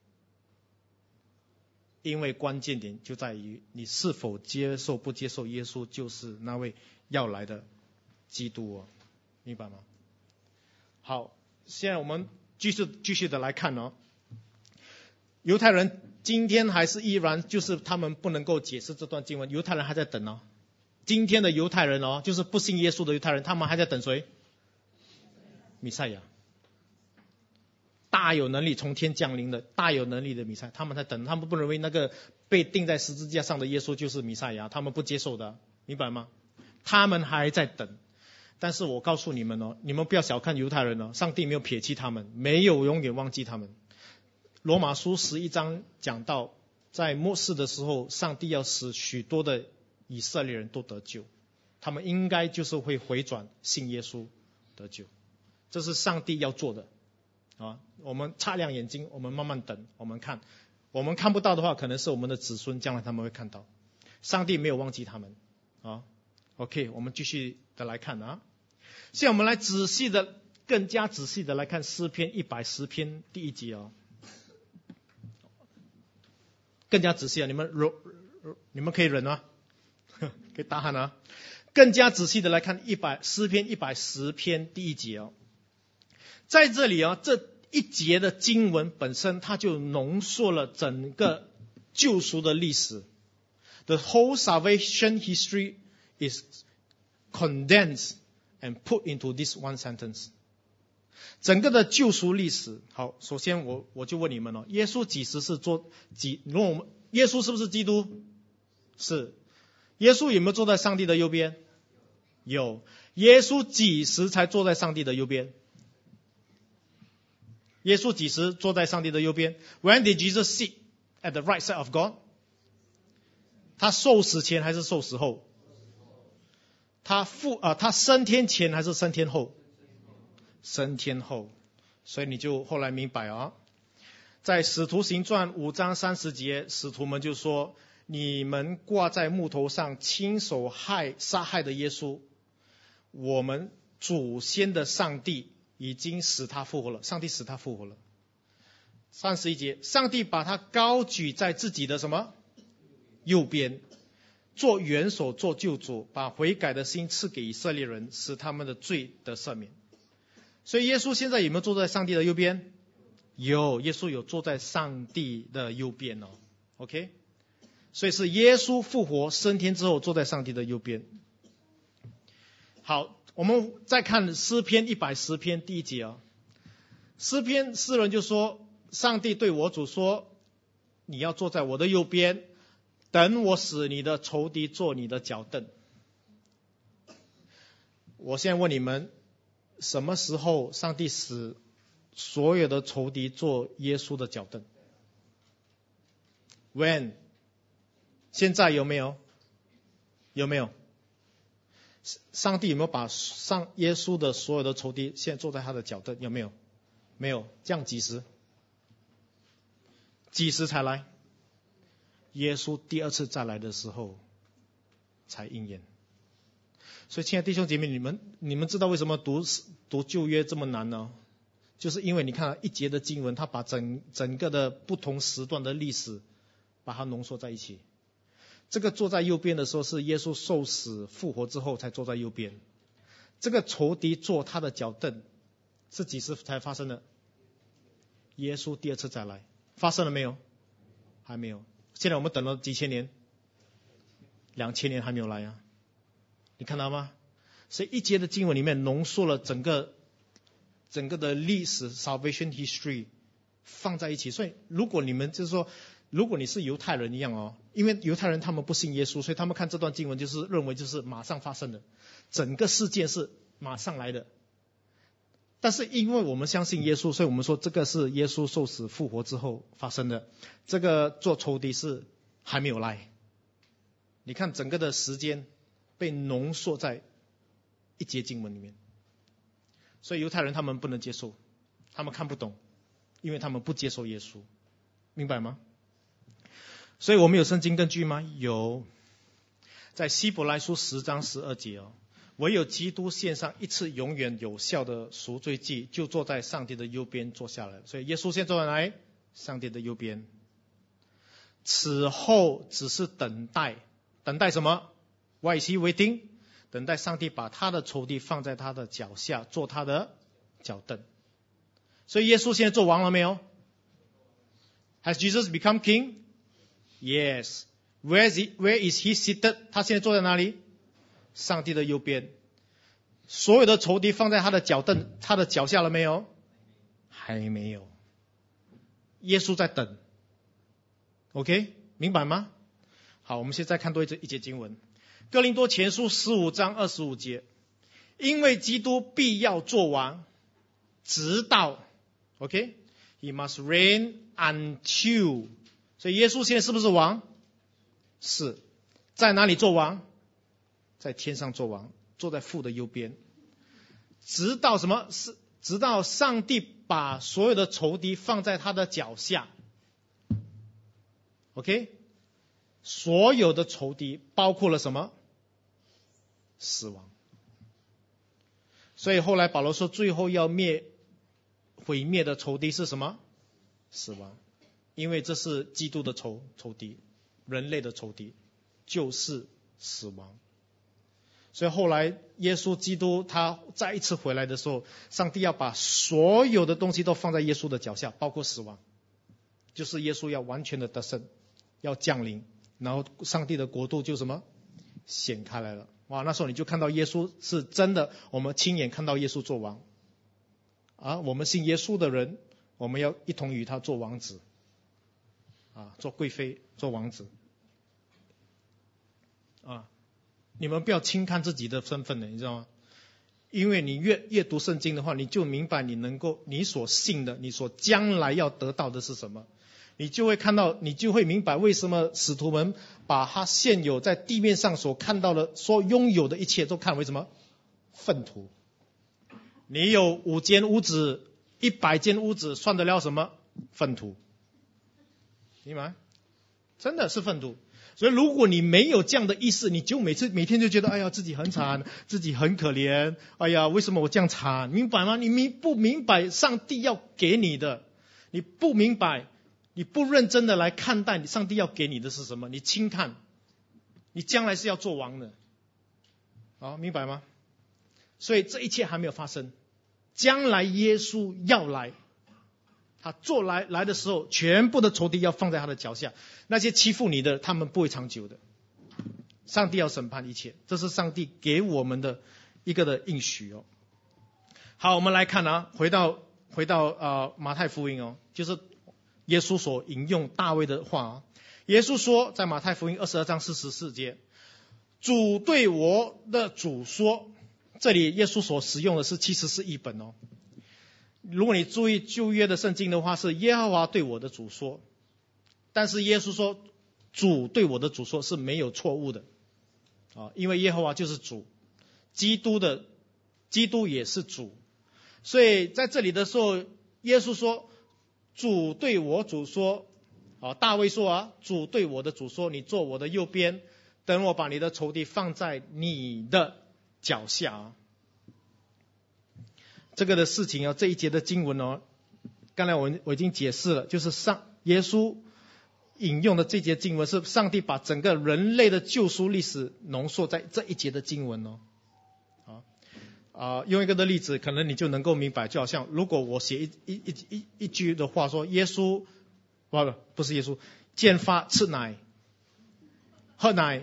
因为关键点就在于你是否接受不接受耶稣就是那位要来的基督哦，明白吗？好，现在我们继续的来看哦。犹太人今天还是依然就是他们不能够解释这段经文，犹太人还在等哦。今天的犹太人哦，就是不信耶稣的犹太人，他们还在等谁？弥赛亚，大有能力从天降临的大有能力的弥赛亚，他们在等，他们不认为那个被钉在十字架上的耶稣就是弥赛亚，他们不接受的，明白吗？他们还在等。但是我告诉你们哦，你们不要小看犹太人哦，上帝没有撇弃他们，没有永远忘记他们。罗马书11章讲到，在末世的时候，上帝要使许多的以色列人都得救，他们应该就是会回转信耶稣得救，这是上帝要做的啊！我们擦亮眼睛，我们慢慢等，我们看，我们看不到的话，可能是我们的子孙将来他们会看到，上帝没有忘记他们啊。OK， 我们继续的来看啊。现在我们来更加仔细的来看诗篇110篇第1节哦。更加仔细啊，你们可以忍啊，可以大喊啊。更加仔细的来看诗篇110篇第1节哦。在这里啊，这一节的经文本身它就浓缩了整个救赎的历史。The whole salvation history is condensed and put into this one sentence. 整个的救赎历史。好，首先我就问你们了，耶稣几时是耶稣是不是基督？是。耶稣有没有坐在上帝的右边？有。耶稣几时才坐在上帝的右边？耶稣几时坐在上帝的右边？ When did Jesus sit at the right side of God? 他受死前还是受死后？他升天前还是升天后？升天后。所以你就后来明白啊，在使徒行传5章30节，使徒们就说，你们挂在木头上亲手杀害的耶稣，我们祖先的上帝已经使他复活了，上帝使他复活了。31节，上帝把他高举在自己的什么？右边，做元首，做救主，把悔改的心赐给以色列人，使他们的罪得赦免。所以耶稣现在有没有坐在上帝的右边？有，耶稣有坐在上帝的右边哦。OK， 所以是耶稣复活升天之后坐在上帝的右边。好， 我们再看诗篇110篇第1节啊，诗篇诗人就说，上帝对我主说，你要坐在我的右边，等我使你的仇敌做你的脚凳。我现在问你们，什么时候上帝使所有的仇敌做耶稣的脚凳？ When？ 现在有没有？有没有？上帝有没有把耶稣的所有的仇敌现在坐在他的脚凳？有没有？没有。这样几时？几时才来？耶稣第二次再来的时候才应验。所以亲爱的弟兄姐妹，你们知道为什么读旧约这么难呢？就是因为你看一节的经文，它把整个的不同时段的历史把它浓缩在一起。这个坐在右边的时候是耶稣受死复活之后才坐在右边，这个仇敌坐他的脚凳是几时才发生的？耶稣第二次再来，发生了没有？还没有。现在我们等了几千年，2000年还没有来啊！你看到吗？所以一节的经文里面浓缩了整个的历史 salvation history 放在一起。所以如果你们就是说，如果你是犹太人一样哦，因为犹太人他们不信耶稣，所以他们看这段经文就是认为就是马上发生的，整个事件是马上来的。但是因为我们相信耶稣，所以我们说这个是耶稣受死复活之后发生的，这个做仇敌是还没有来。你看整个的时间被浓缩在一节经文里面，所以犹太人他们不能接受，他们看不懂，因为他们不接受耶稣，明白吗？所以我们有圣经根据吗？有，在希伯来书10章12节哦，唯有基督献上一次永远有效的赎罪祭，就坐在上帝的右边坐下来。所以耶稣现在坐在哪里？上帝的右边。此后只是等待什么？ Why is he waiting？ 等待上帝把他的仇敌放在他的脚下，做他的脚凳。所以耶稣现在做王了没有？ Has Jesus become king? Yes. Where is he seated? 他现在坐在哪里？上帝的右边。所有的仇敌放在他的脚凳，他的脚下了没有？还没有。耶稣在等。OK， 明白吗？好，我们现在看多一节经文。哥林多前书15章25节，因为基督必要做王，直到 OK， He must reign until， 所以耶稣现在是不是王？是。在哪里做王？在天上做王，坐在父的右边。直到什么？是直到上帝把所有的仇敌放在他的脚下。OK， 所有的仇敌包括了什么？死亡。所以后来保罗说，最后要毁灭的仇敌是什么？死亡。因为这是基督的仇敌，人类的仇敌就是死亡。所以后来耶稣基督他再一次回来的时候，上帝要把所有的东西都放在耶稣的脚下，包括死亡，就是耶稣要完全的得胜，要降临，然后上帝的国度就什么显开来了。哇，那时候你就看到耶稣是真的，我们亲眼看到耶稣做王啊！我们信耶稣的人，我们要一同与他做王子啊，做贵妃，做王子啊！你们不要轻看自己的身份的，你知道吗？因为你越读圣经的话，你就明白你所信的，你所将来要得到的是什么。你就会看到，你就会明白为什么使徒们把他现有在地面上所看到的、所拥有的一切都看为什么？粪土。你有5间屋子、100间屋子，算得了什么？粪土。明白？真的是粪土。所以如果你没有这样的意识，你就每天就觉得，哎呀，自己很惨，自己很可怜，哎呀，为什么我这样惨？明白吗？你不明白上帝要给你的，你不明白，你不认真的来看待上帝要给你的是什么，你轻看，你将来是要做王的。好，明白吗？所以这一切还没有发生，将来耶稣要来，他来的时候，全部的仇敌要放在他的脚下，那些欺负你的，他们不会长久的。上帝要审判一切，这是上帝给我们的一个的应许哦。好，我们来看啊，回到马太福音哦，就是耶稣所引用大卫的话啊。耶稣说，在马太福音22章44节，主对我的主说，这里耶稣所使用的其实是译本哦。如果你注意旧约的圣经的话，是耶和华对我的主说，但是耶稣说主对我的主说是没有错误的啊，因为耶和华就是主，基督也是主，所以在这里的时候，耶稣说主对我主说啊，大卫说啊，主对我的主说，你坐我的右边，等我把你的仇敌放在你的脚下啊。这个的事情啊，这一节的经文哦，刚才我已经解释了，就是耶稣引用的这节经文是上帝把整个人类的救赎历史浓缩在这一节的经文哦。用一个的例子，可能你就能够明白，就好像如果我写一句的话说，耶稣不是耶稣，见发吃奶喝奶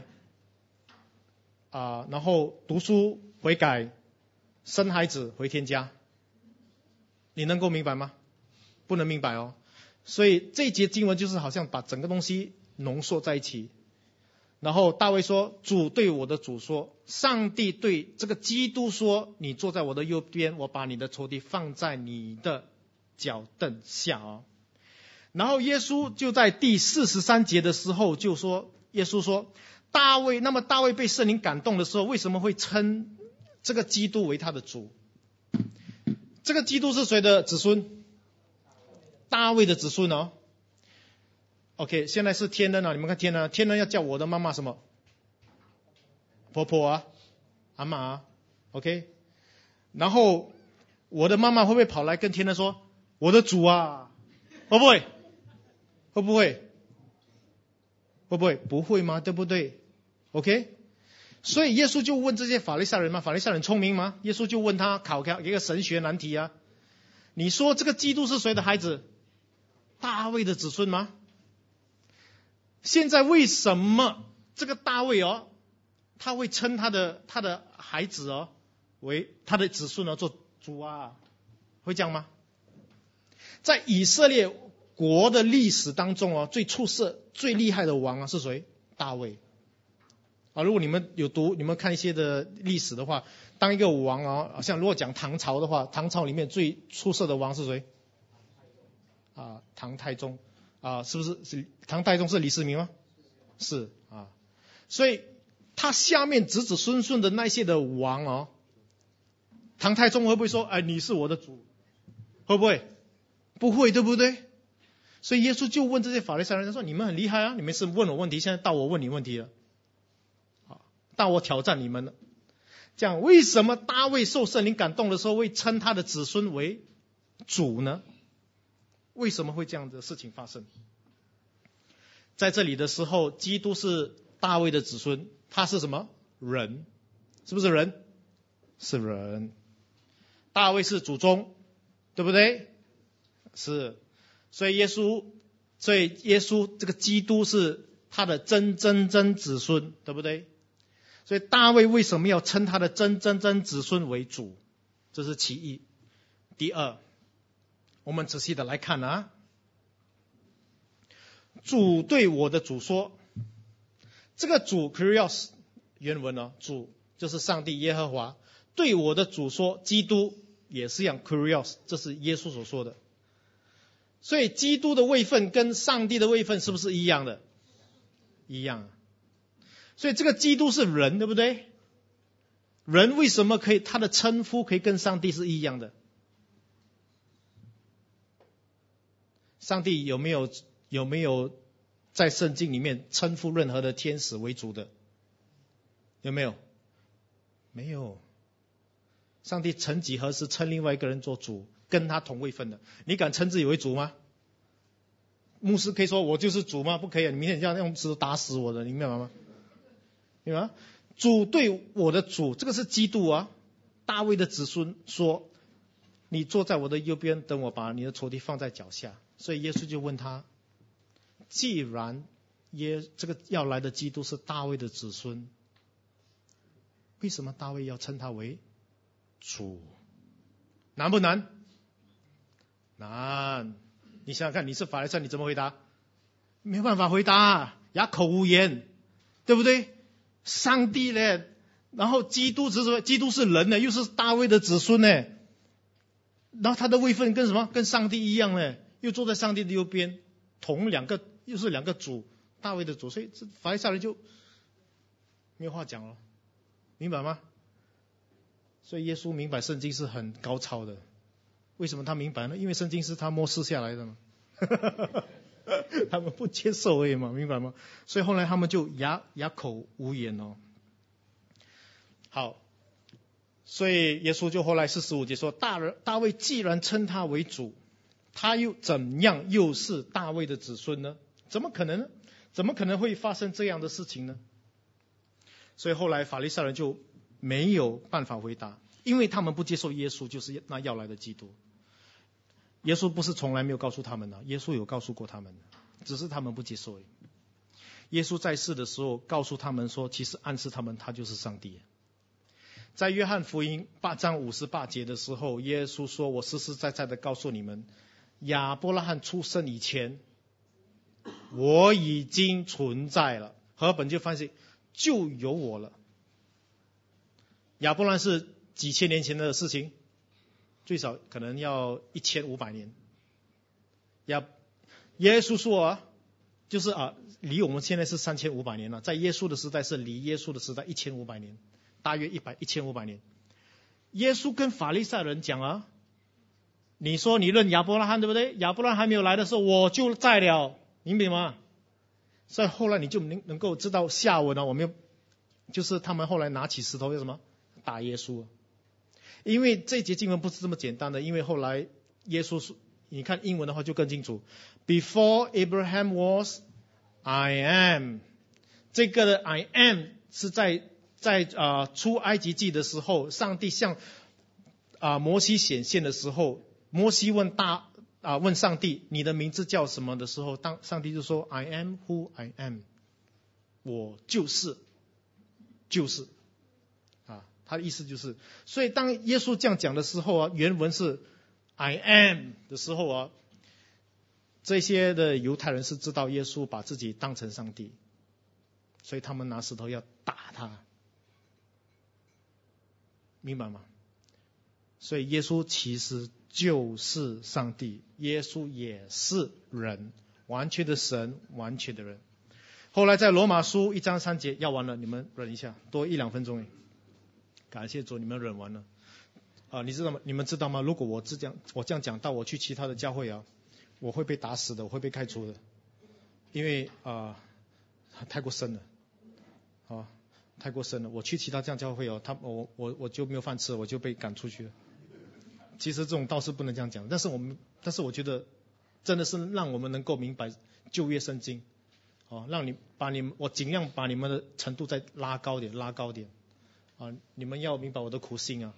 然后读书悔改生孩子回天家，你能够明白吗？不能明白哦。所以这一节经文就是好像把整个东西浓缩在一起。然后大卫说，主对我的主说，上帝对这个基督说，你坐在我的右边，我把你的仇敌放在你的脚凳下哦。然后耶稣就在第43节的时候就说，耶稣说大卫被圣灵感动的时候，为什么会称这个基督为他的主？这个基督是谁的子孙？大卫的子孙哦。OK， 现在是天恩啊，你们看天恩，天恩要叫我的妈妈什么？婆婆啊，阿嬷啊 ，OK。然后我的妈妈会不会跑来跟天恩说，我的主啊？会不会？会不会？会不会？不会吗？对不对 ？OK。所以耶稣就问这些法利赛人嘛，法利赛人聪明吗？耶稣就问他考一个神学难题啊，你说这个基督是谁的孩子？大卫的子孙吗？现在为什么这个大卫哦，他会称他的孩子哦为他的子孙做主啊？会这样吗？在以色列国的历史当中哦，最出色最厉害的王是谁？大卫啊！如果你们你们看一些的历史的话，当一个王啊，像如果讲唐朝的话，唐朝里面最出色的王是谁？唐太宗。是不是唐太宗是李世民吗？是啊，所以他下面子子孙孙的那些的王哦，唐太宗会不会说，哎，你是我的主？会不会？不会，对不对？所以耶稣就问这些法利赛人，他说：你们很厉害啊，你们是问我问题，现在到我问你问题了，到我挑战你们了。这样，为什么大卫受圣灵感动的时候会称他的子孙为主呢？为什么会这样的事情发生？在这里的时候，基督是大卫的子孙，他是什么？人，是不是人？是人。大卫是祖宗，对不对？是。所以耶稣这个基督是他的真子孙，对不对？所以大卫为什么要称他的真子孙为主？这是其一。第二，我们仔细的来看啊，主对我的主说，这个主 Kyrios 原文呢，主就是上帝耶和华，对我的主说，基督也是一样 Kyrios， 这是耶稣所说的。所以基督的位分跟上帝的位分是不是一样的？一样。所以这个基督是人，对不对？人为什么可以他的称呼可以跟上帝是一样的？上帝有没有在圣经里面称呼任何的天使为主的？有没有？没有。上帝曾几何时称另外一个人做主，跟他同位分的？你敢称自己为主吗？牧师可以说我就是主吗？不可以，你明天这样用石头打死我的，你明白吗？明白吗？主对我的主，这个是基督啊。大卫的子孙说，你坐在我的右边，等我把你的仇敌放在脚下。所以耶稣就问他，既然这个要来的基督是大卫的子孙，为什么大卫要称他为主。难不难？难。你想想看，你是法利赛人，你怎么回答？没办法回答，哑口无言，对不对？上帝呢？然后基督是人呢，又是大卫的子孙呢。然后他的位分跟什么？跟上帝一样呢，又坐在上帝的右边，又是两个主，大卫的主，所以这法利赛人就没有话讲了，明白吗？所以耶稣明白圣经是很高超的。为什么他明白呢？因为圣经是他默示下来的嘛。他们不接受而已嘛，明白吗？所以后来他们就哑口无言哦。好，所以耶稣就后来45节说，大卫既然称他为主，他又怎样又是大卫的子孙呢？怎么可能呢？怎么可能会发生这样的事情呢？所以后来法利赛人就没有办法回答，因为他们不接受耶稣就是那要来的基督。耶稣不是从来没有告诉他们的，耶稣有告诉过他们的，只是他们不接受而已。耶稣在世的时候告诉他们说，其实暗示他们他就是上帝。在约翰福音8章58节的时候，耶稣说，我实实在在的告诉你们，亚伯拉罕出生以前，我已经存在了。和本就翻译就有我了。亚伯拉罕是几千年前的事情，最少可能要1500年。耶稣说就是离我们现在是3500年了，在耶稣的时代是离耶稣的时代1500年，大约1500年。耶稣跟法利赛人讲你说你认亚伯拉罕对不对？亚伯拉罕还没有来的时候我就在了，明白吗？所以后来你就能够知道下文我们就是他们后来拿起石头要什么打耶稣。因为这节经文不是这么简单的，因为后来耶稣说，你看英文的话就更清楚 ，Before Abraham was, I am。这个的 I am 是在出埃及记的时候，上帝向摩西显现的时候，摩西问上帝你的名字叫什么的时候，当上帝就说 I am who I am， 我就是他的意思就是，所以当耶稣这样讲的时候原文是 I am 的时候这些的犹太人是知道耶稣把自己当成上帝，所以他们拿石头要打他，明白吗？所以耶稣其实就是上帝，耶稣也是人，完全的神，完全的人。后来在罗马书1章3节要完了，你们忍一下，多1-2分钟。感谢主，你们忍完了。你们知道吗？如果我这样讲到我去其他的教会我会被打死的，我会被开除的，因为太过深了，太过深了。我去其他这样教会我就没有饭吃，我就被赶出去了。其实这种道是不能这样讲，但是我觉得真的是让我们能够明白旧约圣经，我尽量把你们的程度再拉高点。你们要明白我的苦心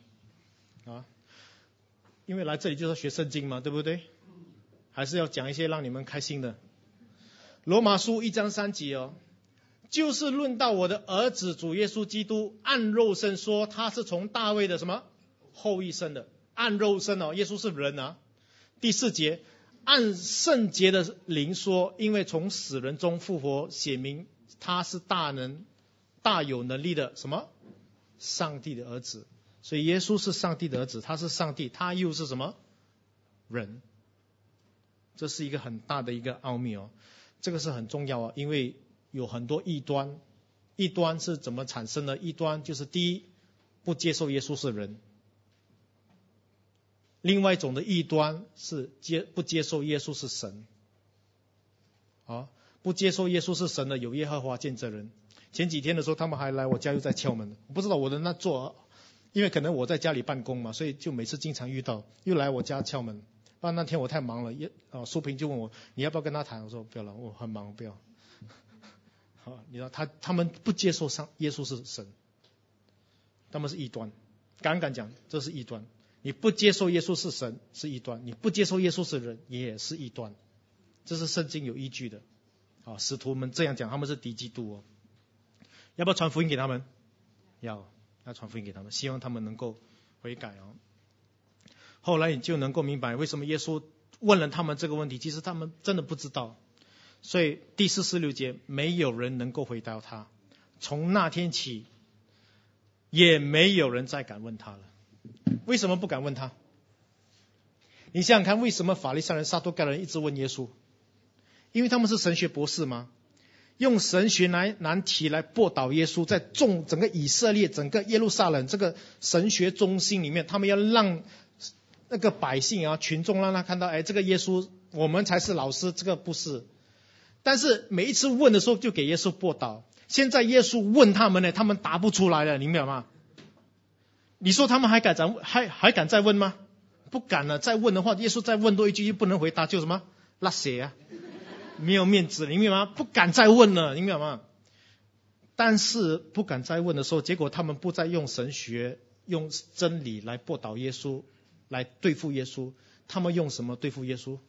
因为来这里就是要学圣经嘛，对不对？还是要讲一些让你们开心的。罗马书1章3节就是论到我的儿子主耶稣基督，按肉身说他是从大卫的什么后裔生的，按肉身耶稣是人第4节，按圣洁的灵说，因为从死人中复活，写明他是大有能力的什么上帝的儿子。所以耶稣是上帝的儿子，他是上帝，他又是什么人？这是一个很大的一个奥秘这个是很重要因为有很多异端。异端是怎么产生的？异端就是第一，不接受耶稣是人；另外一种的异端是不接受耶稣是神。不接受耶稣是神的有耶和华见证人。前几天的时候他们还来我家又在敲门，我不知道我的那座因为可能我在家里办公嘛，所以就每次经常遇到，又来我家敲门。那天我太忙了，苏平就问我你要不要跟他谈，我说不要了，我很忙，不要。你知道他们不接受耶稣是神，他们是异端。敢讲这是异端。你不接受耶稣是神是异端，你不接受耶稣是人也是异端，这是圣经有依据的。使徒们这样讲，他们是敌基督要不要传福音给他们？要传福音给他们，希望他们能够悔改哦。后来你就能够明白为什么耶稣问了他们这个问题，其实他们真的不知道。所以第46节，没有人能够回答他，从那天起也没有人再敢问他了。为什么不敢问他？你想想看，为什么法利赛人、撒都该人一直问耶稣？因为他们是神学博士吗？用神学难题来驳倒耶稣，在整个以色列、整个耶路撒冷这个神学中心里面，他们要让那个百姓啊、群众让他看到，哎，这个耶稣我们才是老师，这个不是。但是每一次问的时候就给耶稣驳倒。现在耶稣问他们呢，他们答不出来了，你明白吗？你说他们还敢再问吗？不敢了。再问的话，耶稣再问多一句又不能回答，就什么拉血啊，没有面子，你明白吗？不敢再问了，你明白吗？但是不敢再问的时候，结果他们不再用神学、用真理来驳倒耶稣，来对付耶稣。他们用什么对付耶稣？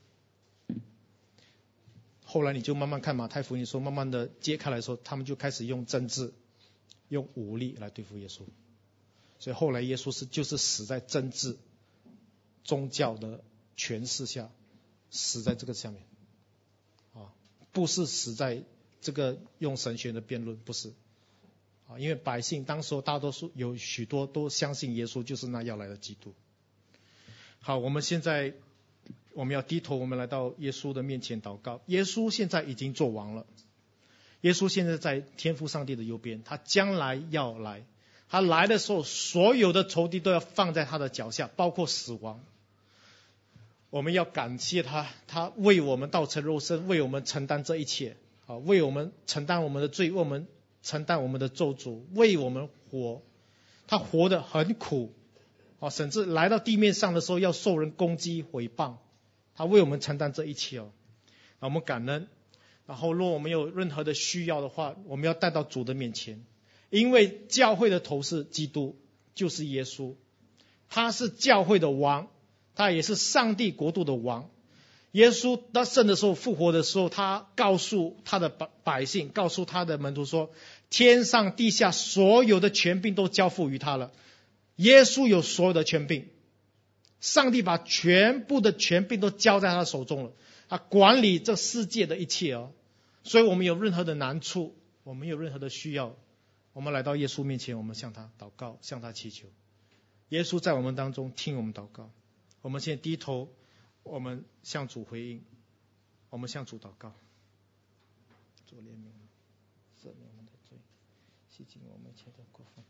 后来你就慢慢看马太福音说，慢慢的揭开来说，他们就开始用政治、用武力来对付耶稣。所以后来耶稣就是死在政治、宗教的权势下，死在这个下面，不是死在这个用神学的辩论，不是，因为百姓当时大多数有许多都相信耶稣就是那要来的基督。好，我们现在我们要低头，我们来到耶稣的面前祷告。耶稣现在已经做王了，耶稣现在在天父上帝的右边，他将来要来。他来的时候，所有的仇敌都要放在他的脚下，包括死亡。我们要感谢他，他为我们道成肉身，为我们承担这一切，为我们承担我们的罪，为我们承担我们的咒诅，为我们活。他活得很苦，甚至来到地面上的时候要受人攻击毁谤，他为我们承担这一切哦。我们感恩。然后若我们有任何的需要的话，我们要带到主的面前。因为教会的头是基督，就是耶稣，他是教会的王，他也是上帝国度的王。耶稣他生的时候、复活的时候，他告诉他的百姓，告诉他的门徒说，天上地下所有的权柄都交付于他了。耶稣有所有的权柄，上帝把全部的权柄都交在他手中了，他管理这世界的一切哦。所以我们有任何的难处，我们有任何的需要，我们来到耶稣面前，我们向他祷告，向他祈求。耶稣在我们当中听我们祷告。我们现在低头，我们向主回应，我们向主祷告。主怜悯，赦免我们的罪，洗净我们一切的过犯。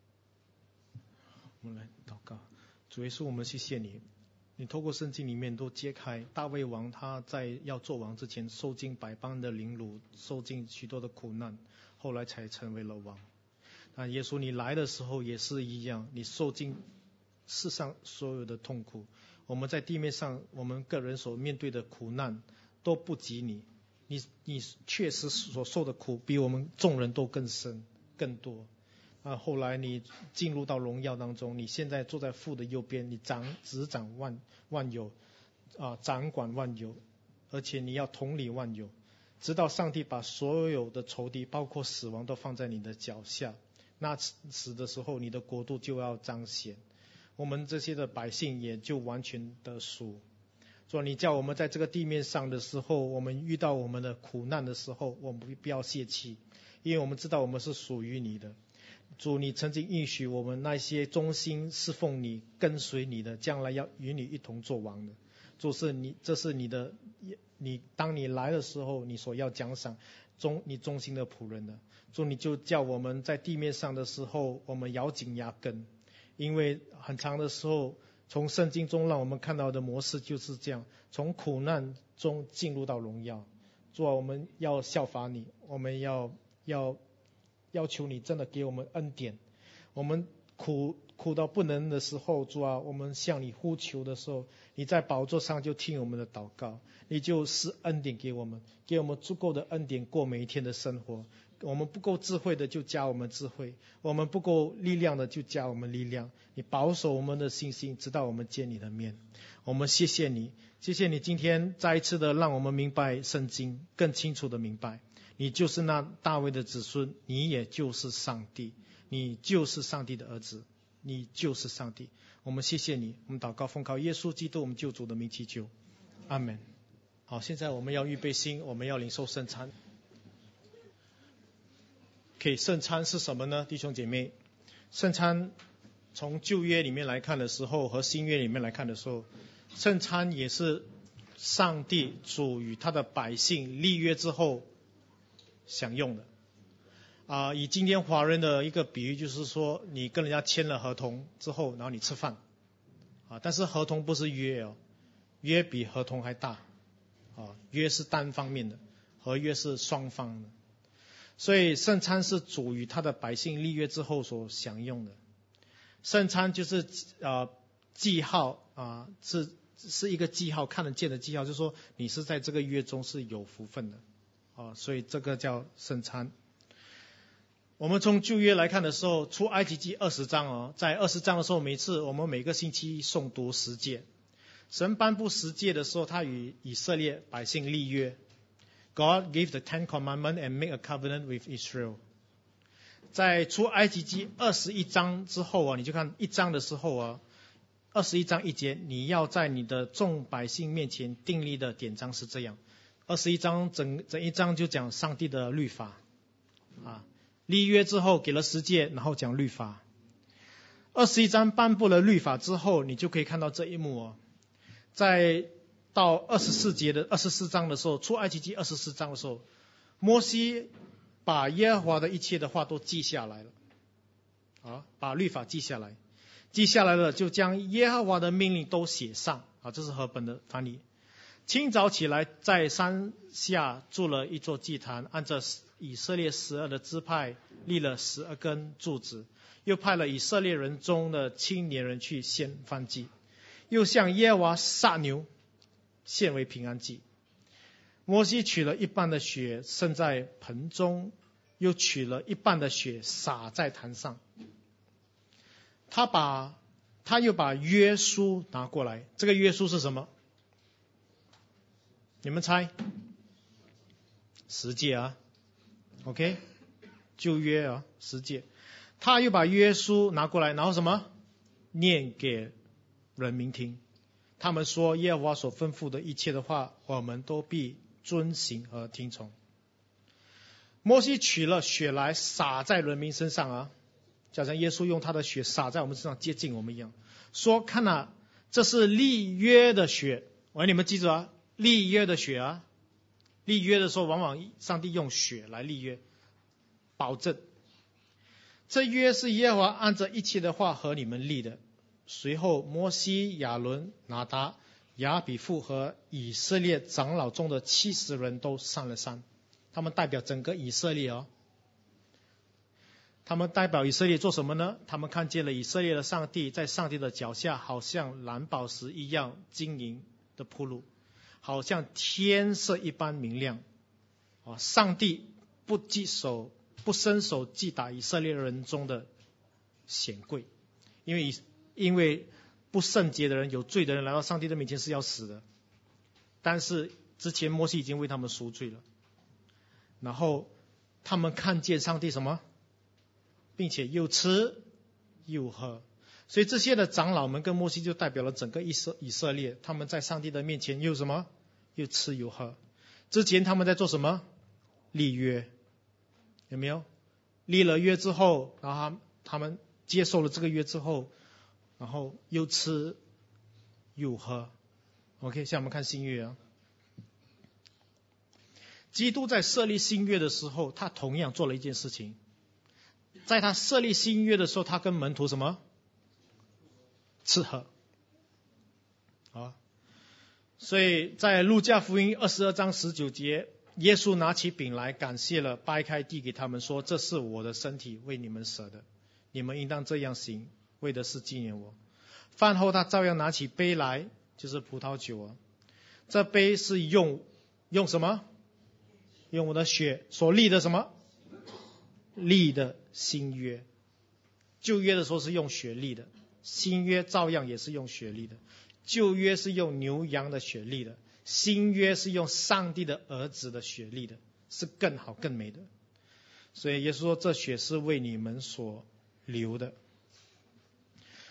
我们来祷告。主耶稣，我们谢谢你，你透过圣经里面都揭开大卫王他在要做王之前受尽百般的凌辱，受尽许多的苦难，后来才成为了王。那耶稣你来的时候也是一样，你受尽世上所有的痛苦。我们在地面上我们个人所面对的苦难都不及你，你确实所受的苦比我们众人都更深更多。后来你进入到荣耀当中，你现在坐在父的右边，你执掌万有，掌管万有，而且你要统理万有，直到上帝把所有的仇敌包括死亡都放在你的脚下。那时的时候，你的国度就要彰显，我们这些的百姓也就完全得赎。说你叫我们在这个地面上的时候，我们遇到我们的苦难的时候，我们不要泄气，因为我们知道我们是属于你的。主，你曾经应许我们那些忠心侍奉你、跟随你的，将来要与你一同作王的。主，这是你的，当你来的时候，你所要奖赏你忠心的仆人的。主，你就叫我们在地面上的时候，我们咬紧牙根，因为很长的时候，从圣经中让我们看到的模式就是这样，从苦难中进入到荣耀。主啊，我们要效法你，我们要求你真的给我们恩典。我们苦到不能的时候，主啊，我们向你呼求的时候，你在宝座上就听我们的祷告，你就施恩典给我们足够的恩典过每一天的生活。我们不够智慧的就加我们智慧，我们不够力量的就加我们力量。你保守我们的信心，直到我们见你的面。我们谢谢你，谢谢你今天再一次的让我们明白圣经，更清楚的明白你就是那大卫的子孙，你也就是上帝，你就是上帝的儿子，你就是上帝。 我们谢谢你，我们祷告奉靠耶稣基督我们救主的名祈求，阿们。好，现在我们要预备心，我们要领受圣餐。圣餐是什么呢？弟兄姐妹，圣餐从旧约里面来看的时候和新约里面来看的时候，圣餐也是上帝主与他的百姓立约之后享用的。以今天华人的一个比喻，就是说你跟人家签了合同之后，然后你吃饭。但是合同不是约哦，约比合同还大。约是单方面的，合约是双方的。所以圣餐是主与他的百姓立约之后所享用的。圣餐就是记号是一个记号，看得见的记号，就是说你是在这个约中是有福分的。所以这个叫圣餐。我们从旧约来看的时候，出埃及记20章在20章的时候，我们每个星期诵读十诫。神颁布十诫的时候，他与以色列百姓立约。God gave the Ten Commandments and made a covenant with Israel. 在出埃及记21章之后你就看1章的时候21章1节，你要在你的众百姓面前订立的典章是这样。21章整一章就讲上帝的律法立约之后给了十诫，然后讲律法。21章颁布了律法之后，你就可以看到这一幕在到24章的时候，出埃及记24章的时候，摩西把耶和华的一切的话都记下来了把律法记下来了，就将耶和华的命令都写上这是和本的翻译。清早起来，在山下筑了一座祭坛，按照以色列12的支派立了12根柱子，又派了以色列人中的青年人去献燔祭，又向耶和华杀牛，献为平安祭。摩西取了一半的血盛在盆中，又取了一半的血洒在坛上。他又把约书拿过来，这个约书是什么？你们猜？十诫OK， 旧约十诫。他又把约书拿过来，然后什么？念给人民听。他们说耶和华所吩咐的一切的话，我们都必遵行和听从。摩西取了血来洒在人民身上就像耶稣用他的血洒在我们身上，接近我们一样。说看这是立约的血。我让你们记住立约的血立约的时候，往往上帝用血来立约，保证这约是耶和华按着一切的话和你们立的。随后摩西、亚伦、拿达、亚比户和以色列长老中的70人都上了山。他们代表整个以色列他们代表以色列做什么呢？他们看见了以色列的上帝在上帝的脚下，好像蓝宝石一样晶莹的铺路，好像天色一般明亮上帝不伸手击打以色列人中的显贵，因为不圣洁的人、有罪的人来到上帝的面前是要死的，但是之前摩西已经为他们赎罪了。然后他们看见上帝什么，并且又吃又喝。所以这些的长老们跟摩西就代表了整个以色列，他们在上帝的面前又什么，又吃又喝。之前他们在做什么？立约，有没有？立了约之后，然后他们接受了这个约之后，然后又吃又喝。OK， 现在我们看新约基督在设立新约的时候，他同样做了一件事情。在他设立新约的时候，他跟门徒什么？吃喝。所以在路加福音22章19节，耶稣拿起饼来，感谢了，掰开递给他们说：这是我的身体，为你们舍的，你们应当这样行，为的是纪念我。饭后他照样拿起杯来，就是葡萄酒这杯是用什么？用我的血所立的什么？立的新约。旧约的时候是用血立的，新约照样也是用血立的。旧约是用牛羊的血立的，新约是用上帝的儿子的血立的，是更好更美的。所以耶稣说，这血是为你们所流的。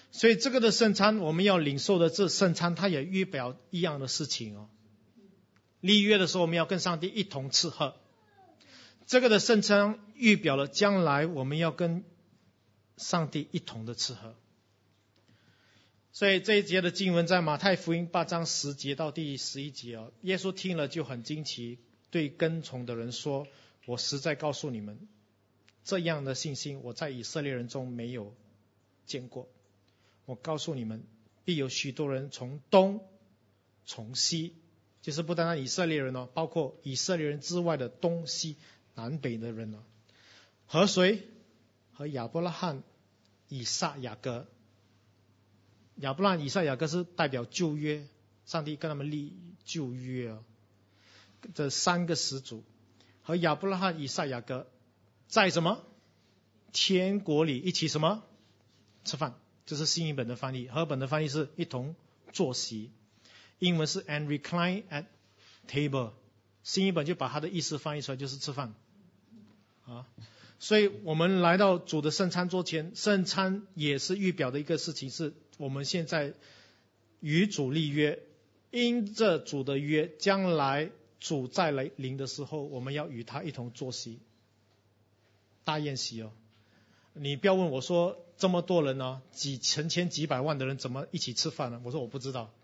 所以这个的圣餐，我们要领受的这圣餐，它也预表一样的事情哦。立约的时候，我们要跟上帝一同吃喝。这个的圣餐预表了将来我们要跟上帝一同的吃喝。所以这一节的经文在马太福音8章10节到第11节哦，耶稣听了就很惊奇，对跟从的人说：我实在告诉你们，这样的信心我在以色列人中没有见过。我告诉你们，必有许多人从东从西，就是不单单以色列人哦，包括以色列人之外的东西南北的人哦，和谁？和亚伯拉罕、以撒、雅各。亚伯拉罕、以撒、雅各是代表旧约，上帝跟他们立旧约哦。这3个始祖和亚伯拉罕、以撒、雅各在什么天国里一起什么吃饭？这是新译本的翻译，和本的翻译是一同坐席，英文是 and recline at table， 新译本就把它的意思翻译出来就是吃饭啊。所以我们来到主的圣餐桌前，圣餐也是预表的一个事情，是我们现在与主立约，因着主的约，将来主再来临的时候，我们要与他一同坐席，大宴席哦。你不要问我说这么多人呢，几成千几百万的人怎么一起吃饭呢？我说我不知道。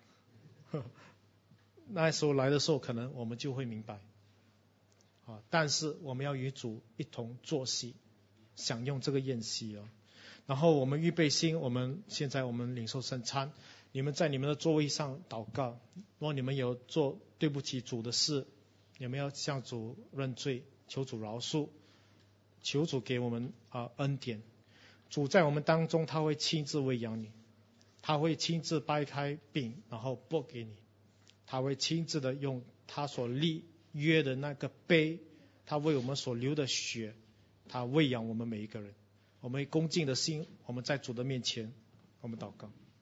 那时候来的时候，可能我们就会明白。但是我们要与主一同坐席，享用这个宴席哦。然后我们预备心，现在我们领受圣餐。你们在你们的座位上祷告，如果你们有做对不起主的事，你们要向主认罪，求主饶恕，求主给我们恩典。主在我们当中，他会亲自喂养你，他会亲自掰开饼，然后拨给你，他会亲自的用他所立约的那个杯，他为我们所流的血，他喂养我们每一个人。我们恭敬的心，我们在主的面前，我们祷告。